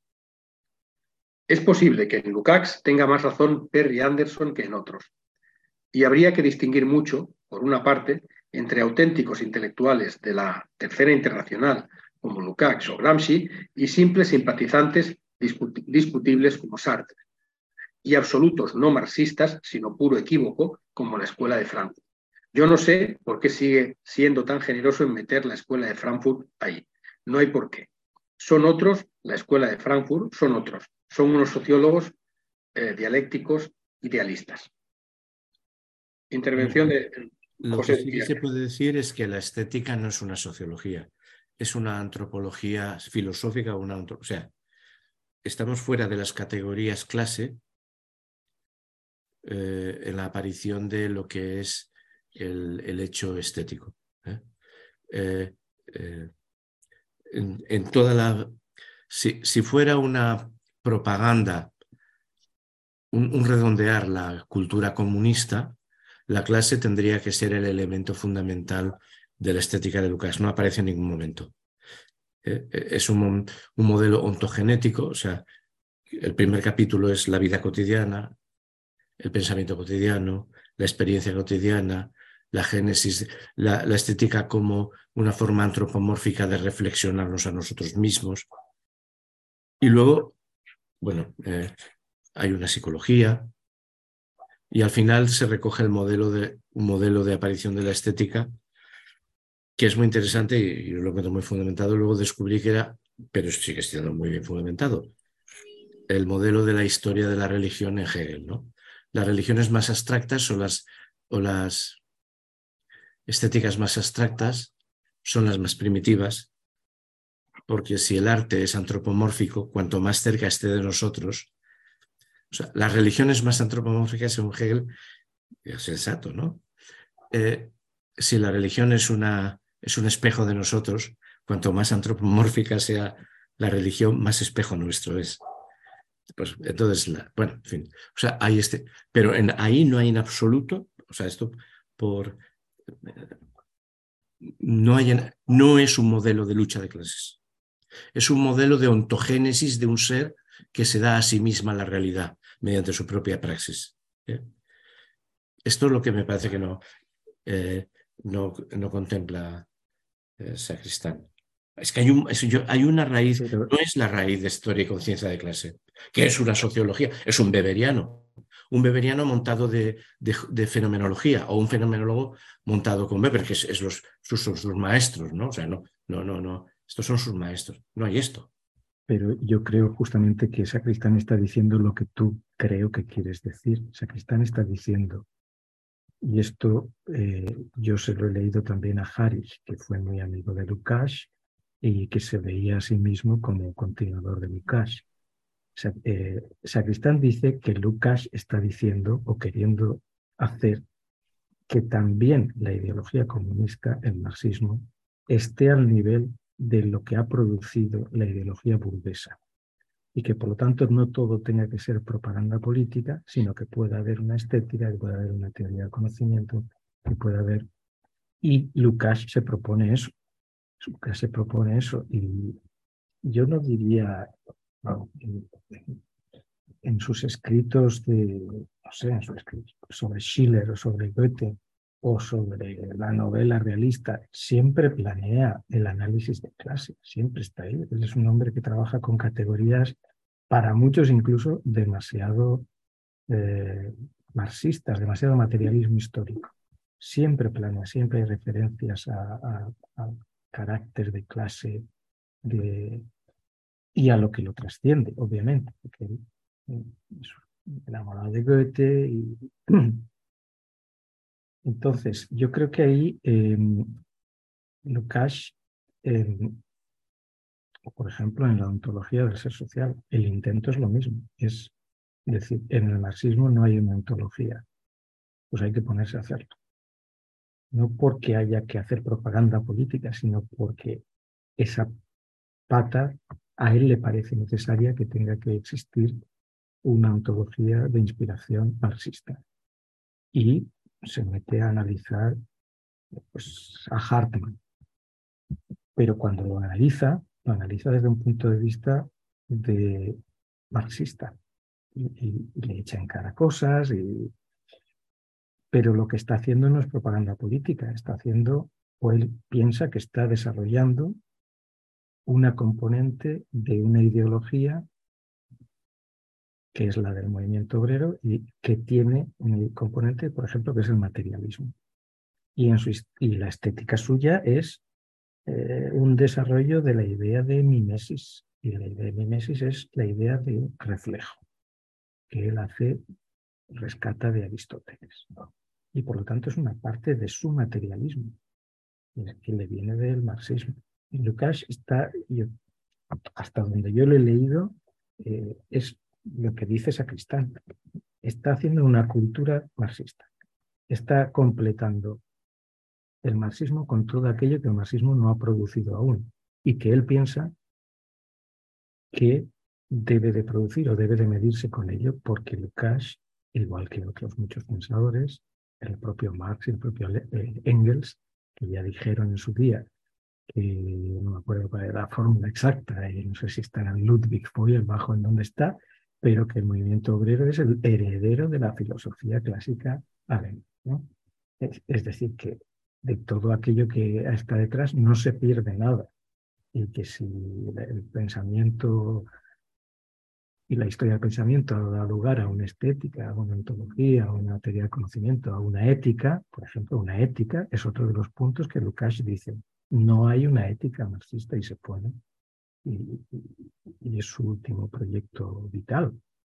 S1: Es posible que en Lukács tenga más razón Perry Anderson que en otros. Y habría que distinguir mucho, por una parte, entre auténticos intelectuales de la Tercera Internacional, como Lukács o Gramsci, y simples simpatizantes discut- discutibles como Sartre, y absolutos no marxistas, sino puro equívoco, como la Escuela de Frankfurt. Yo no sé por qué sigue siendo tan generoso en meter la Escuela de Frankfurt ahí. No hay por qué. Son otros, la Escuela de Frankfurt, son otros. Son unos sociólogos eh, dialécticos idealistas. Intervención de
S2: Lo
S1: José
S2: que sí que se puede decir es que la estética no es una sociología, es una antropología filosófica, una, o sea, estamos fuera de las categorías clase eh, en la aparición de lo que es el, el hecho estético. ¿eh? Eh, eh, en, en toda la... Si, si fuera una propaganda, un, un redondear la cultura comunista, la clase tendría que ser el elemento fundamental de la estética de Lukács. No aparece en ningún momento. Eh, es un, un modelo ontogenético, o sea, el primer capítulo es la vida cotidiana, el pensamiento cotidiano, la experiencia cotidiana, la génesis, la, la estética como una forma antropomórfica de reflexionarnos a nosotros mismos. Y luego, bueno, eh, hay una psicología y al final se recoge el modelo de, un modelo de aparición de la estética que es muy interesante y yo lo encuentro muy fundamentado. Luego descubrí que era, pero sigue siendo muy bien fundamentado, el modelo de la historia de la religión en Hegel, ¿no? Las religiones más abstractas son las, o las estéticas más abstractas son las más primitivas, porque si el arte es antropomórfico, cuanto más cerca esté de nosotros, o sea, las religiones más antropomórficas según Hegel, es sensato, ¿no? Eh, si la religión es, una, es un espejo de nosotros, cuanto más antropomórfica sea la religión, más espejo nuestro es. Pues entonces, la, bueno, en fin, o sea, hay este, pero en, ahí no hay en absoluto, o sea, esto por, no, hay, no es un modelo de lucha de clases. Es un modelo de ontogénesis de un ser que se da a sí misma la realidad mediante su propia praxis. ¿Eh? Esto es lo que me parece que no, eh, no, no contempla eh, Sacristán. Es que hay, un, es, yo, hay una raíz,
S4: Pero,
S2: no es la raíz de historia y conciencia de clase, que es una sociología, es un weberiano. Un weberiano montado de, de, de fenomenología o un fenomenólogo montado con Weber, que es, es los, sus, sus maestros, ¿no? O sea, no, no, no, no. Estos son sus maestros. No hay esto.
S4: pero yo creo justamente que Sacristán está diciendo lo que tú creo que quieres decir. Sacristán está diciendo, y esto eh, yo se lo he leído también a Harris, que fue muy amigo de Lukács y que se veía a sí mismo como continuador de Lukács. Eh, Sacristán dice que Lukács está diciendo o queriendo hacer que también la ideología comunista, el marxismo, esté al nivel de lo que ha producido la ideología burguesa y que por lo tanto no todo tenga que ser propaganda política, sino que pueda haber una estética, que pueda haber una teoría del conocimiento, que pueda haber... Y Lukács se propone eso, Lukács se propone eso y yo no diría... No, en, en sus escritos de, no sé, en sus escritos sobre Schiller o sobre Goethe o sobre la novela realista, siempre planea el análisis de clase, siempre está ahí. Él es un hombre que trabaja con categorías, para muchos incluso, demasiado eh, marxistas, demasiado materialismo histórico. Siempre planea, siempre hay referencias a, a, a carácter de clase de, y a lo que lo trasciende, obviamente, porque él es enamorado de Goethe y... Entonces, yo creo que ahí eh, Lukács, eh, por ejemplo, en la ontología del ser social, el intento es lo mismo. Es decir, en el marxismo no hay una ontología, pues hay que ponerse a hacerlo. No porque haya que hacer propaganda política, sino porque esa pata a él le parece necesaria que tenga que existir una ontología de inspiración marxista. Y se mete a analizar pues, a Hartmann. Pero cuando lo analiza, lo analiza desde un punto de vista de marxista. Y, y, y le echa en cara cosas. Y... Pero lo que está haciendo no es propaganda política. Está haciendo, o él piensa que está desarrollando una componente de una ideología que es la del movimiento obrero y que tiene un componente, por ejemplo, que es el materialismo. Y, en su, y la estética suya es eh, un desarrollo de la idea de mimesis. Y la idea de mimesis es la idea de reflejo, que él hace, rescata de Aristóteles, ¿no? Y por lo tanto es una parte de su materialismo, que le viene del marxismo. Y Lukács está, yo, hasta donde yo lo he leído, eh, es lo que dice Sacristán. Está haciendo una cultura marxista. Está completando el marxismo con todo aquello que el marxismo no ha producido aún y que él piensa que debe de producir o debe de medirse con ello, porque Lukács, igual que otros muchos pensadores, el propio Marx y el propio Engels, que ya dijeron en su día que no me acuerdo cuál era la fórmula exacta, y no sé si está en Ludwig Feuerbach en dónde está, pero que el movimiento obrero es el heredero de la filosofía clásica alemana, ¿no? Es, es decir, que de todo aquello que está detrás no se pierde nada, y que si el pensamiento y la historia del pensamiento da lugar a una estética, a una ontología, a una teoría del conocimiento, a una ética, por ejemplo, una ética es otro de los puntos que Lukács dice. No hay una ética marxista y se pone, y, y, y es su último proyecto vital.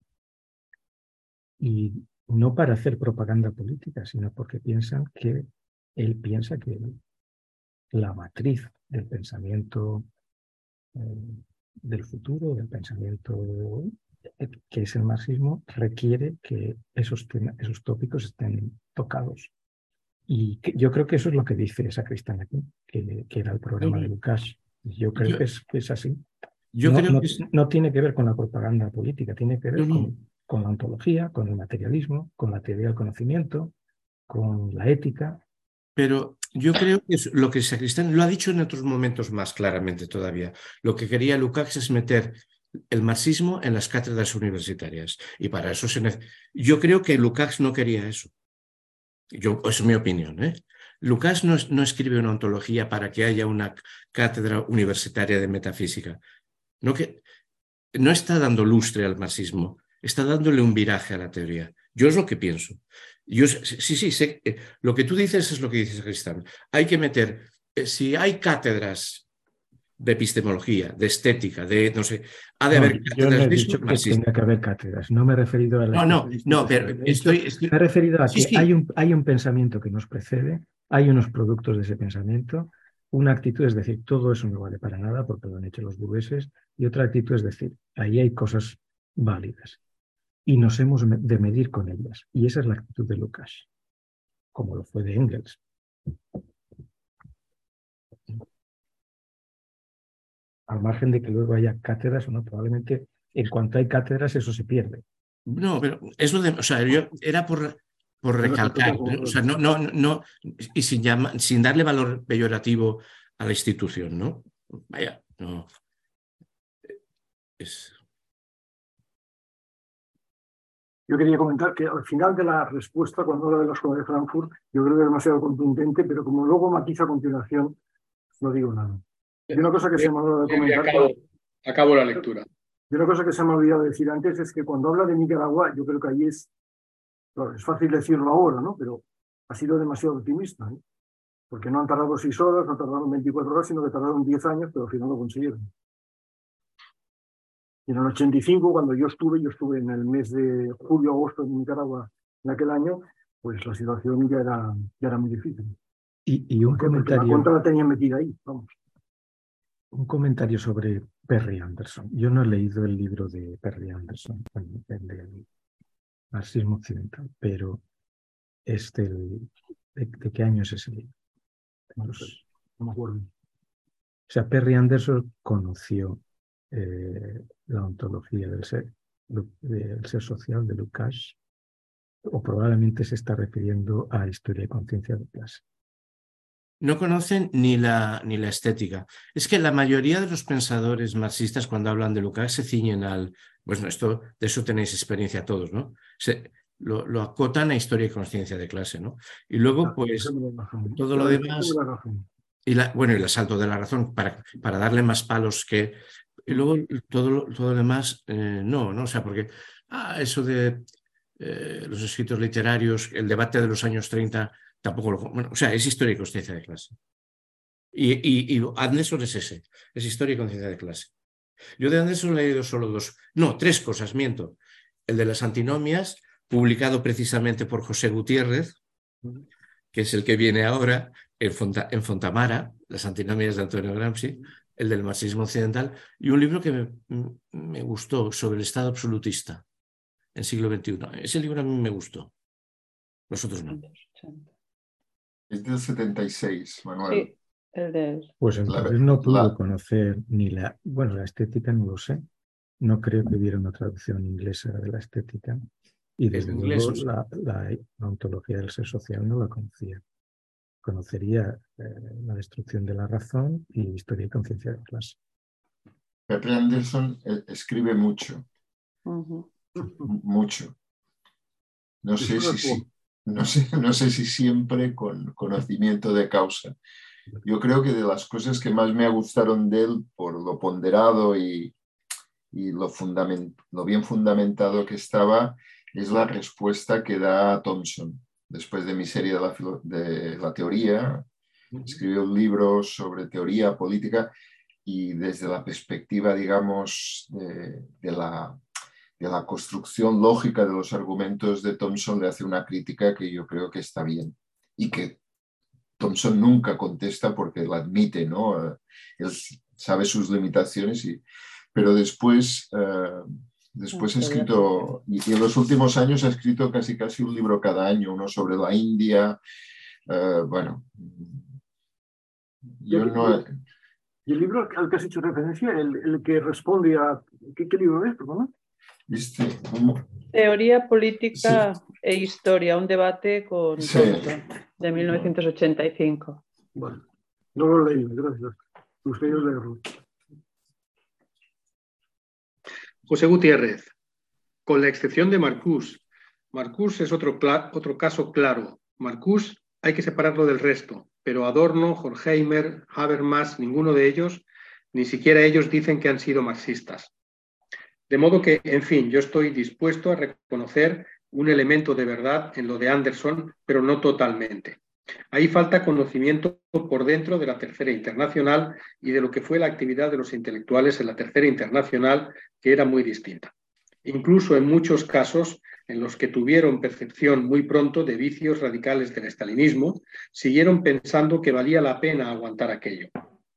S4: Y no para hacer propaganda política, sino porque piensan que él piensa que la matriz del pensamiento eh, del futuro, del pensamiento que es el marxismo, requiere que esos, temas, esos tópicos estén tocados. Y que, yo creo que eso es lo que dice Sacristán aquí, que, que era el programa de Lukács. Yo creo
S2: yo,
S4: que, es, que es así.
S2: Yo
S4: no,
S2: creo
S4: no,
S2: que es...
S4: no tiene que ver con la propaganda política, tiene que ver
S2: no, no.
S4: Con, con la ontología, con el materialismo, con la teoría del conocimiento, con la ética.
S2: Pero Yo creo que es lo que Sacristán lo ha dicho en otros momentos más claramente todavía. Lo que quería Lukács es meter el marxismo en las cátedras universitarias. Y para eso se necesita. Yo creo que Lukács no quería eso. Yo, es mi opinión, ¿eh? Lukács no, no escribe una ontología para que haya una cátedra universitaria de metafísica. No, que, no está dando lustre al marxismo, está dándole un viraje a la teoría. Yo es lo que pienso. Yo, sí, sí, sé, eh, lo que tú dices es lo que dice Sacristán. Hay que meter, eh, si hay cátedras de epistemología, de estética, de no sé, ha de
S4: no,
S2: haber
S4: yo no he
S2: cátedras
S4: dicho que tenga que haber cátedras, no me he referido a la
S2: No, no, no, pero estoy, estoy...
S4: me he referido a
S2: sí,
S4: que
S2: sí.
S4: Hay, un, hay un pensamiento que nos precede, hay unos productos de ese pensamiento, una actitud es decir, todo eso no vale para nada porque lo han hecho los burgueses, y otra actitud es decir, ahí hay cosas válidas y nos hemos de medir con ellas, y esa es la actitud de Lukács, como lo fue de Engels. Al margen de que luego haya cátedras o no, probablemente en cuanto hay cátedras eso se pierde.
S2: No, pero eso de, o sea, yo era por, por recalcar, ¿no? O sea, no, no, no, y sin, llama, sin darle valor peyorativo a la institución, ¿no? Vaya, no. Es...
S3: Yo quería comentar que al final de la respuesta, cuando habla de la Escuela de Frankfurt, yo creo que es demasiado contundente, pero como luego matiza a continuación, no digo nada. Y una cosa que se me ha olvidado de comentar...
S1: Acabo, acabo la lectura.
S3: Y una cosa que se me ha olvidado decir antes es que cuando habla de Nicaragua, yo creo que ahí es... Claro, es fácil decirlo ahora, ¿no? Pero ha sido demasiado optimista, ¿eh? Porque no han tardado seis horas, no tardaron veinticuatro horas, sino que tardaron diez años, pero al final lo consiguieron. Y en el ochenta y cinco, cuando yo estuve, yo estuve en el mes de julio-agosto en Nicaragua en aquel año, pues la situación ya era, ya era muy difícil.
S4: Y, y un
S3: Porque
S4: comentario...
S3: la contra la tenían metida ahí, vamos.
S4: Un comentario sobre Perry Anderson. Yo no he leído el libro de Perry Anderson, el del marxismo occidental, pero este, el, ¿de, ¿de qué año es ese libro?
S3: No, sé, no me acuerdo.
S4: O sea, Perry Anderson conoció eh, la ontología del ser, del ser social de Lukács, o probablemente se está refiriendo a Historia y Conciencia de Clase.
S2: No conocen ni la, ni la estética. Es que la mayoría de los pensadores marxistas, cuando hablan de Lukács, se ciñen al... Bueno, esto, de eso tenéis experiencia todos, ¿no? Se, lo, lo acotan a Historia y Conciencia de Clase, ¿no? Y luego, pues, todo lo demás... Y la, bueno, y el asalto de la razón, para, para darle más palos que... Y luego todo, todo lo demás, eh, no, ¿no? O sea, porque ah, eso de eh, los escritos literarios, el debate de los años treinta... Tampoco lo, bueno, o sea, es historia y conciencia de clase. Y, y, y Anderson es ese, es historia y conciencia de clase. Yo de Anderson he leído solo dos, no, tres cosas, miento. El de las antinomias, publicado precisamente por José Gutiérrez, que es el que viene ahora en, Fonta, en Fontamara, las antinomias de Antonio Gramsci, el del marxismo occidental, y un libro que me, me gustó sobre el Estado absolutista en siglo veintiuno. Ese libro a mí me gustó, los otros no.
S5: Es del setenta y seis, Manuel.
S6: Sí, el de...
S4: Pues entonces
S5: la,
S4: no pudo
S5: la...
S4: conocer ni la... Bueno, la estética no lo sé. No creo que hubiera una traducción inglesa de la estética. Y desde luego
S2: inglés,
S4: la, la, la ontología del ser social no la conocía. Conocería eh, la destrucción de la razón y historia y conciencia de clase.
S5: Perry Anderson escribe mucho.
S6: Uh-huh.
S5: Mucho. No sé si... si No sé, no sé si siempre con conocimiento de causa. Yo creo que de las cosas que más me gustaron de él, por lo ponderado y, y lo, fundament, lo bien fundamentado que estaba, es la respuesta que da a Thompson. Después de Miseria de la, de la teoría, escribió un libro sobre teoría política y desde la perspectiva, digamos, de, de la... de la construcción lógica de los argumentos de Thompson le hace una crítica que yo creo que está bien y que Thompson nunca contesta porque la admite, ¿no? Él sabe sus limitaciones, y, pero después, uh, después ha escrito, y en los últimos años ha escrito casi casi un libro cada año, uno sobre la India, uh, bueno, yo no...
S3: ¿Y el libro al que has hecho referencia, el, el que responde a... ¿Qué, qué libro es, perdón?
S5: Este, un...
S6: Teoría política
S5: sí.
S6: e historia, un debate con
S5: sí.
S6: Thompson, de mil novecientos ochenta y cinco.
S3: Bueno, no lo leí, gracias. Ustedes leerlo.
S1: José Gutiérrez, con la excepción de Marcuse. Marcuse es otro, otro caso claro. Marcuse hay que separarlo del resto, pero Adorno, Horkheimer, Habermas, ninguno de ellos, ni siquiera ellos dicen que han sido marxistas. De modo que, en fin, yo estoy dispuesto a reconocer un elemento de verdad en lo de Anderson, pero no totalmente. Ahí falta conocimiento por dentro de la Tercera Internacional y de lo que fue la actividad de los intelectuales en la Tercera Internacional, que era muy distinta. Incluso en muchos casos en los que tuvieron percepción muy pronto de vicios radicales del estalinismo, siguieron pensando que valía la pena aguantar aquello.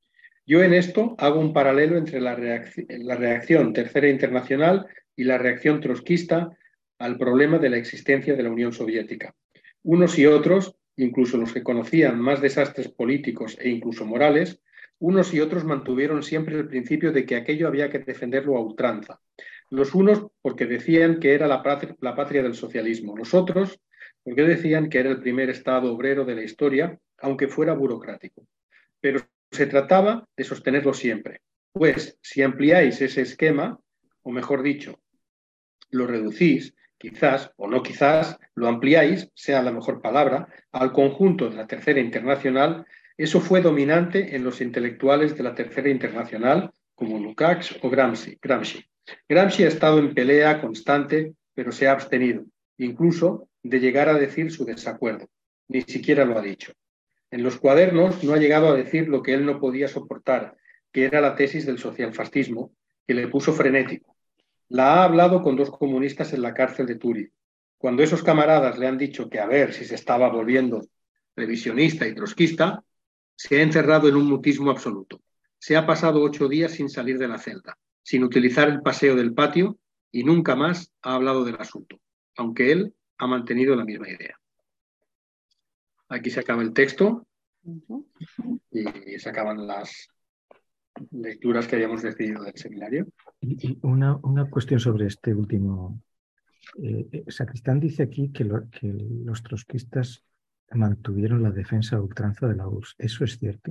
S1: Yo en esto hago un paralelo entre la reacción, la reacción Tercera Internacional y la reacción trotskista al problema de la existencia de la Unión Soviética. Unos y otros, incluso los que conocían más desastres políticos e incluso morales, unos y otros mantuvieron siempre el principio de que aquello había que defenderlo a ultranza. Los unos porque decían que era la patria, la patria del socialismo, los otros porque decían que era el primer Estado obrero de la historia, aunque fuera burocrático. Pero se trataba de sostenerlo siempre, pues si ampliáis ese esquema, o mejor dicho, lo reducís, quizás o no quizás, lo ampliáis, sea la mejor palabra, al conjunto de la Tercera Internacional, eso fue dominante en los intelectuales de la Tercera Internacional, como Lukács o Gramsci. Gramsci. Gramsci ha estado en pelea constante, pero se ha abstenido, incluso de llegar a decir su desacuerdo. Ni siquiera lo ha dicho. En los cuadernos no ha llegado a decir lo que él no podía soportar, que era la tesis del socialfascismo, que le puso frenético. La ha hablado con dos comunistas en la cárcel de Túrez. Cuando esos camaradas le han dicho que a ver si se estaba volviendo revisionista y trotskista, se ha encerrado en un mutismo absoluto. Se ha pasado ocho días sin salir de la celda, sin utilizar el paseo del patio y nunca más ha hablado del asunto, aunque él ha mantenido la misma idea. Aquí se acaba el texto y se acaban las lecturas que habíamos decidido del seminario.
S4: Y, y una, una cuestión sobre este último. Eh, Sacristán dice aquí que, lo, que los trotskistas mantuvieron la defensa a ultranza de la U R S S. ¿Eso es cierto?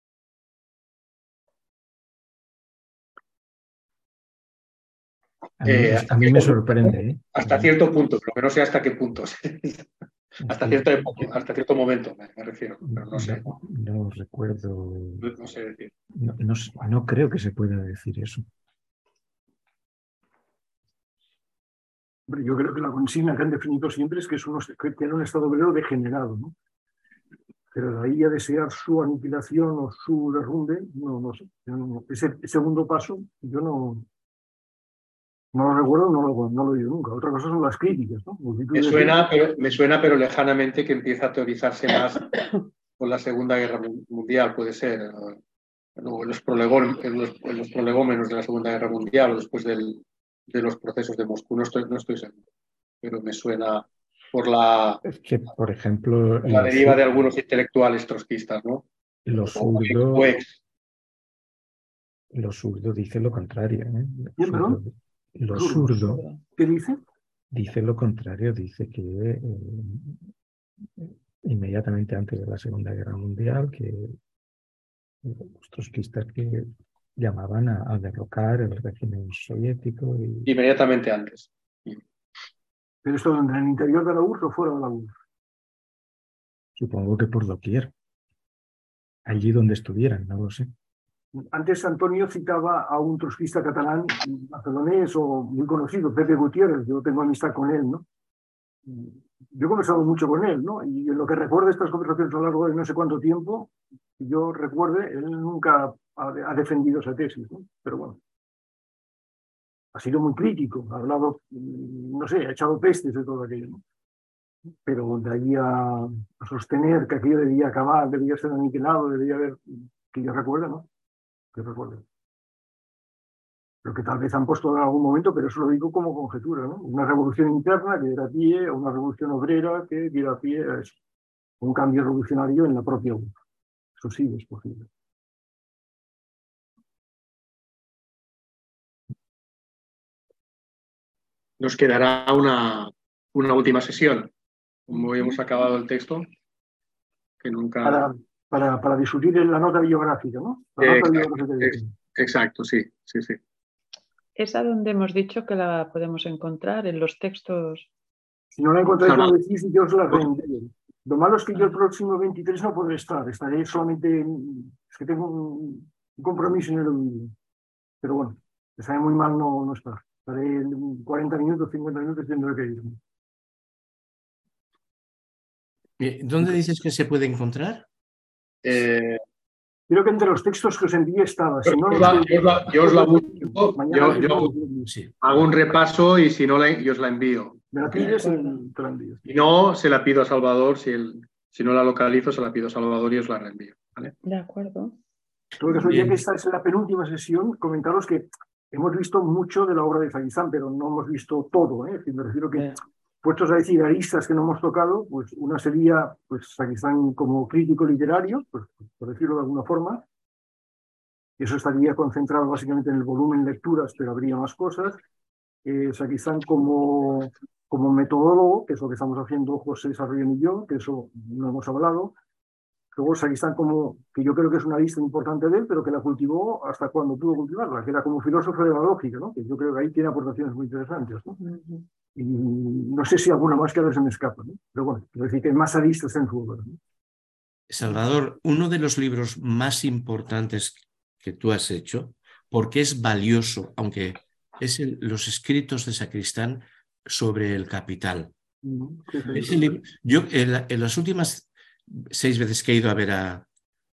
S4: A mí,
S1: Eh,
S4: a mí me sorprende. ¿eh?
S1: Hasta cierto punto, pero que no sé hasta qué punto. hasta, cierto, hasta cierto momento, me, me refiero. Pero no sé.
S4: No, no recuerdo.
S1: No, no sé decir.
S4: No, no, no creo que se pueda decir eso.
S3: Yo creo que la consigna que han definido siempre es que, es unos, que era un Estado obrero degenerado, ¿no? Pero de ahí a desear su aniquilación o su derrumbe, no, no sé. No, ese segundo paso, yo no, no lo recuerdo, no lo, no lo he oído nunca. Otra cosa son las críticas, ¿no?
S1: Me suena, pero, me suena, pero lejanamente, que empieza a teorizarse más con la Segunda Guerra Mundial, puede ser. En los, prolegómenos, en los, en los prolegómenos de la Segunda Guerra Mundial o después del, de los procesos de Moscú, no estoy, no estoy seguro, pero me suena por la,
S4: es que, por ejemplo,
S1: por la deriva sur, de algunos intelectuales trotskistas, ¿no?
S4: Lo zurdo, lo zurdo dice lo contrario. ¿eh?
S3: ¿Quién,
S4: zurdo, lo zurdo,
S3: ¿qué dice?
S4: Dice lo contrario, dice que eh, inmediatamente antes de la Segunda Guerra Mundial, que los trotskistas que llamaban a, a derrocar el régimen soviético. Y...
S1: Inmediatamente antes.
S3: ¿Pero esto en el interior de la U R S S o fuera de la U R S S?
S4: Supongo que por doquier. Allí donde estuvieran, no lo sé.
S3: Antes Antonio citaba a un trotskista catalán macedonés o muy conocido, Pepe Gutiérrez. Yo tengo amistad con él, ¿no? Yo he conversado mucho con él, ¿no? Y en lo que recuerdo estas conversaciones a lo largo de no sé cuánto tiempo, yo recuerde, él nunca ha, ha defendido esa tesis, ¿no? Pero bueno, ha sido muy crítico, ha hablado, no sé, ha echado pestes de todo aquello, ¿no? Pero de ahí a, a sostener que aquello debía acabar, debía ser aniquilado, debía haber, que yo recuerdo, ¿no? Que recuerdo. Pero que tal vez han puesto en algún momento, pero eso lo digo como conjetura, ¿no? Una revolución interna que diera pie, o una revolución obrera que diera pie a eso. Un cambio revolucionario en la propia U R S S. Eso sí es posible.
S1: Nos quedará una, una última sesión. Como hemos acabado el texto, que nunca...
S3: Para, para, para discutir en la nota bibliográfica, ¿no? La
S1: Eh,
S3: nota
S1: exacto,
S3: bibliográfica
S1: ex- exacto, sí, sí, sí.
S6: ¿Esa donde hemos dicho que la podemos encontrar? ¿En los textos?
S3: Si no la encontráis,
S1: No, no.
S3: como decís, yo os la reenvío. Lo malo es que yo el próximo veintitrés no podré estar, estaré solamente, en- es que tengo un, un compromiso en el domingo. Pero bueno, me sabe muy mal no, no estar. Estaré en cuarenta minutos, cincuenta minutos tendré que irme.
S2: Eh, ¿Dónde dices que se puede encontrar?
S1: Eh,
S3: Creo que entre los textos que os envié estaba. Si no,
S1: yo,
S3: los
S1: la,
S3: que-
S1: yo la- yo os la busco,
S3: mañana
S1: yo,
S3: mismo
S1: yo
S3: os lo envío.
S2: Sí.
S1: hago un repaso y si no, la, yo os la envío.
S3: Me la pides y te la envío.
S1: Si no, se la pido a Salvador, si, el, si no la localizo, se la pido a Salvador y os la reenvío. ¿Vale?
S6: De acuerdo.
S3: En todo caso, ya
S2: Bien.
S3: que esta es la penúltima sesión, comentaros que hemos visto mucho de la obra de Saguizán, pero no hemos visto todo, ¿eh? Es decir, me refiero que,
S6: Eh,
S3: puestos a decir aristas que no hemos tocado, pues una sería pues, Saguizán como crítico literario, pues, por decirlo de alguna forma. Eso estaría concentrado básicamente en el volumen lecturas, pero habría más cosas. Eh, Saguizán como, como metodólogo, que es lo que estamos haciendo José Sarrión y yo, que eso no hemos hablado. Luego Saguizán como, que yo creo que es una lista importante de él, pero que la cultivó hasta cuando pudo cultivarla, que era como filósofo de la lógica, ¿no? Que yo creo que ahí tiene aportaciones muy interesantes, ¿no?
S6: ujú.
S3: Y no sé si alguna más que ahora se me escapa, ¿no? Pero bueno, quiero decir que hay más aristas en su obra, ¿no?
S2: Salvador, uno de los libros más importantes que tú has hecho, porque es valioso, aunque es el- los escritos de Sacristán sobre el Capital.
S3: Mm, sí, sí,
S2: Ese
S3: sí.
S2: libro- yo en, la- en las últimas seis veces que he ido a ver a,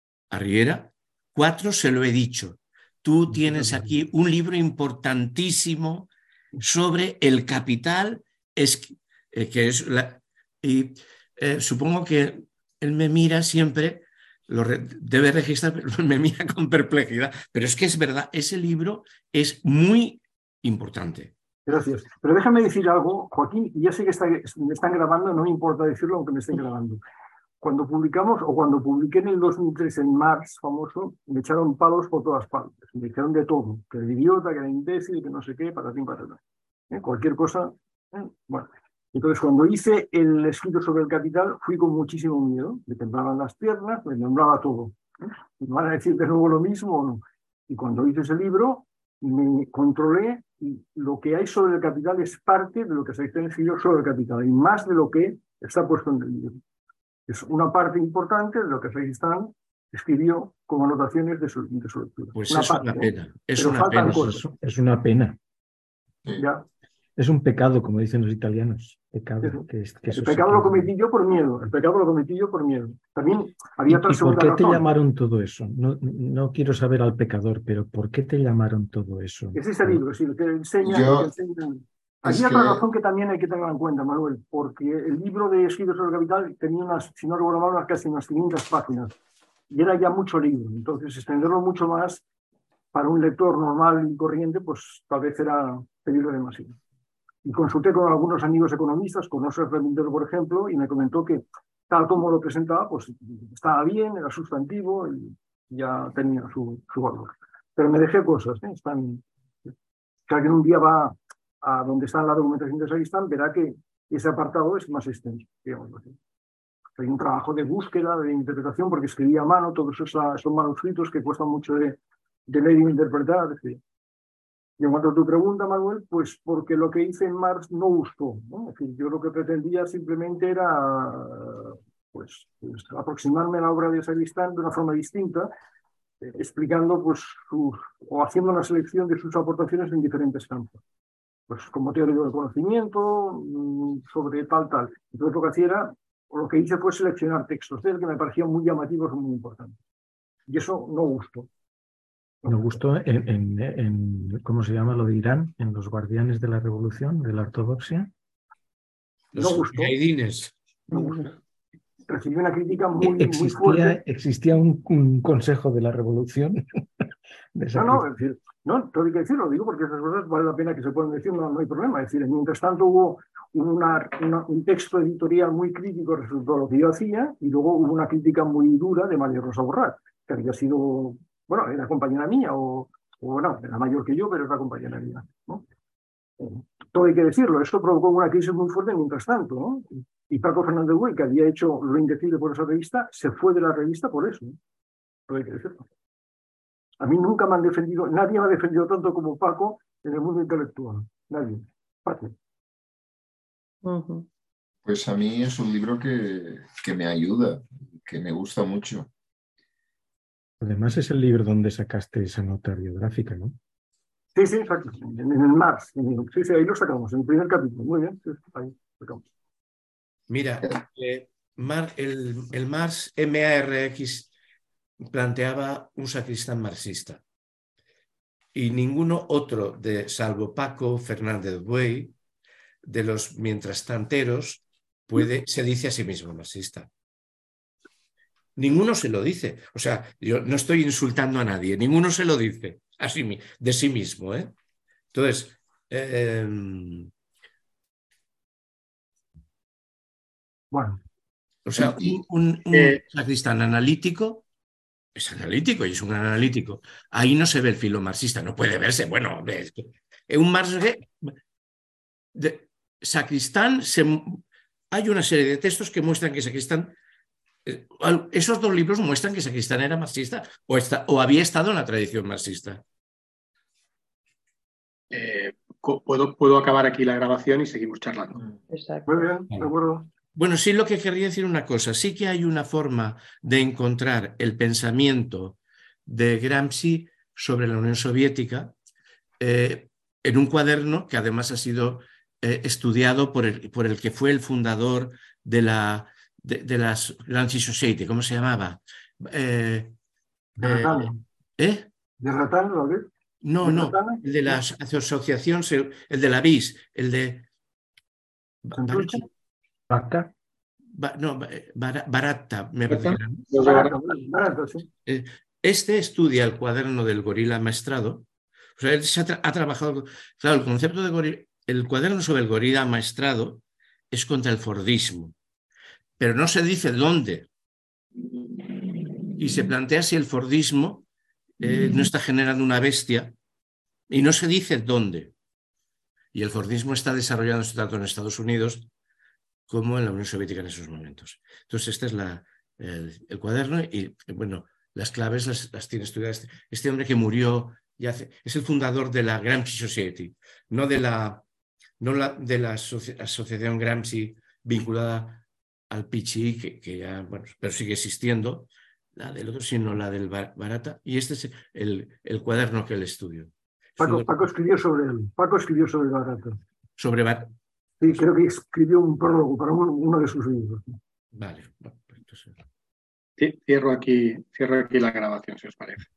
S2: a Riera, cuatro se lo he dicho. Tú tienes aquí un libro importantísimo sobre el Capital, es, eh, que es la, y eh, supongo que él me mira siempre, lo re- debe registrar, pero me mira con perplejidad. Pero es que es verdad, ese libro es muy importante.
S3: Gracias. Pero déjame decir algo, Joaquín, y ya sé que está- me están grabando, no me importa decirlo aunque me estén grabando. Cuando publicamos, o cuando publiqué en el dos mil tres en Marx, famoso, me echaron palos por todas partes. Me dijeron de todo, que era idiota, que era imbécil, que no sé qué, para ti, para atrás. ¿Eh? Cualquier cosa. ¿eh? Bueno, entonces cuando hice el escrito sobre el Capital, fui con muchísimo miedo. Me temblaban las piernas, me temblaba todo. ¿eh? ¿Me van a decir de nuevo lo mismo o no? Y cuando hice ese libro, me controlé y lo que hay sobre el Capital es parte de lo que se escribió sobre el Capital y más de lo que está puesto en el libro. Es una parte importante de lo que Saguizán escribió como anotaciones de su, de su lectura.
S2: Pues
S3: una
S2: es
S3: parte,
S2: una
S3: ¿eh?
S2: pena, es
S3: Pero
S2: una
S3: faltan
S2: pena.
S3: cosas.
S4: Es, es una pena.
S3: Ya.
S4: Es un pecado, como dicen los italianos. Pecado.
S3: Eso.
S4: Que es, que eso
S3: El
S4: sí
S3: pecado
S4: que-
S3: lo cometí yo por miedo. El pecado lo cometí yo por miedo. También
S4: ¿Y,
S3: había otra
S4: y por
S3: segunda
S4: qué te
S3: razón.
S4: llamaron todo eso? No, no quiero saber al pecador, pero ¿por qué te llamaron todo eso?
S3: Es ese libro, sí, lo que enseña.
S5: Yo-
S3: Lo que enseña.
S5: es
S3: Había otra
S5: que-
S3: razón que también hay que tener en cuenta, Manuel, porque el libro de Escritos sobre el Capital tenía unas, si no recuerdo mal, unas casi unas quinientas páginas. Y era ya mucho libro. Entonces, extenderlo mucho más para un lector normal y corriente, pues tal vez era pedirle demasiado. Y consulté con algunos amigos economistas, con Oscar Remindero, por ejemplo, y me comentó que tal como lo presentaba, pues estaba bien, era sustantivo y ya tenía su, su valor. Pero me dejé cosas, ¿eh? Están, si alguien un día va a donde está la documentación de Saguizán, verá que ese apartado es más extenso, digamos así. Hay un trabajo de búsqueda, de interpretación, porque escribía a mano, todos esos son manuscritos que cuestan mucho de, de leer y interpretar. Es decir. Y en cuanto a tu pregunta, Manuel, pues porque lo que hice en Marx no gustó, ¿no? Es decir, yo lo que pretendía simplemente era pues, pues, aproximarme a la obra de Saguizán de una forma distinta, eh, explicando pues, sus, o haciendo una selección de sus aportaciones en diferentes campos. Pues como teórico del conocimiento, mmm, sobre tal, tal. Entonces lo que hacía era, o lo que hice fue seleccionar textos de él que me parecían muy llamativos y muy importantes. Y eso no gustó.
S4: Nos gustó en, en, en, ¿cómo se llama lo de Irán? En los guardianes de la revolución, de la ortodoxia.
S3: No
S2: Los
S3: gustó.
S2: mujahidines.
S3: No gustó. Recibió una crítica muy, muy
S4: Existía,
S3: fuerte.
S4: existía un, un consejo de la revolución. De
S3: No, no, es decir, no, todo hay que decirlo, digo porque esas cosas vale la pena que se puedan decir, no, no hay problema. Es decir, mientras tanto hubo una, una, un texto editorial muy crítico respecto a lo que yo hacía y luego hubo una crítica muy dura de María Rosa Borràs, que había sido, bueno, era compañera mía, o, o no, era mayor que yo, pero era compañera mía, ¿no? Todo hay que decirlo, esto provocó una crisis muy fuerte mientras tanto, ¿no? Y Paco Fernández Buey, que había hecho lo indecible por esa revista, se fue de la revista por eso. ¿No? Hay que decirlo. A mí nunca me han defendido, nadie me ha defendido tanto como Paco en el mundo intelectual. Nadie. Paco.
S6: Uh-huh.
S5: Pues a mí es un libro que, que me ayuda, que me gusta mucho.
S4: Además es el libro donde sacaste esa nota biográfica, ¿no?
S3: Sí, sí, exacto. En, en el Mars. En el, sí, sí, ahí lo sacamos, en el primer capítulo. Muy bien, sí, ahí lo sacamos.
S2: Mira, eh, Mar, el, el Marx M A R X planteaba un sacristán marxista y ninguno otro, de, salvo Paco Fernández Buey, de los mientras tanteros, puede, se dice a sí mismo marxista. Ninguno se lo dice. O sea, yo no estoy insultando a nadie, ninguno se lo dice a sí, de sí mismo, ¿eh? Entonces, eh,
S3: bueno.
S2: O sea, un, un, un eh, sacristán analítico es analítico y es un gran analítico. Ahí no se ve el filo marxista, no puede verse. Bueno, es que un Marx de, sacristán, se, hay una serie de textos que muestran que sacristán, eh, esos dos libros muestran que sacristán era marxista o, está, o había estado en la tradición marxista.
S1: Eh, puedo, puedo acabar aquí la grabación y seguimos charlando.
S6: Exacto.
S3: Muy bien, de acuerdo.
S2: Bueno, sí, lo que querría decir una cosa, sí que hay una forma de encontrar el pensamiento de Gramsci sobre la Unión Soviética eh, en un cuaderno que además ha sido eh, estudiado por el, por el que fue el fundador de la de, de las Gramsci Society, ¿cómo se llamaba? Eh,
S3: ¿De Ratán?
S2: ¿Eh?
S3: ¿De Ratán, lo ves?
S2: No, no, el de la asociación, el de la B I S, el de...
S4: ¿Bacta?
S2: Ba, no, Baratta, me parece.
S3: Baratta, Baratta, sí.
S2: Este estudia el cuaderno del gorila maestrado. O sea, él se ha, tra ha trabajado. Claro, el concepto de gorila, el cuaderno sobre el gorila maestrado es contra el fordismo, pero no se dice dónde. Y se plantea si el fordismo eh, no está generando una bestia y no se dice dónde. Y el fordismo está desarrollándose tanto en Estados Unidos como en la Unión Soviética en esos momentos. Entonces, este es la, el, el cuaderno y, bueno, las claves las, las tiene estudiadas. Este, este hombre que murió, ya hace, es el fundador de la Gramsci Society, no de la, no la, de la asoci, asociación Gramsci vinculada al P H I, que, que ya, bueno, pero sigue existiendo, la del otro, sino la del Baratta, y este es el, el cuaderno que él estudió.
S3: Paco, Paco escribió sobre él, Paco escribió sobre Baratta.
S2: Sobre Baratta.
S3: Sí, creo que escribió un prólogo para uno, uno de sus libros.
S2: Vale. Bueno, entonces...
S1: Sí, cierro aquí, cierro aquí la grabación, si os parece.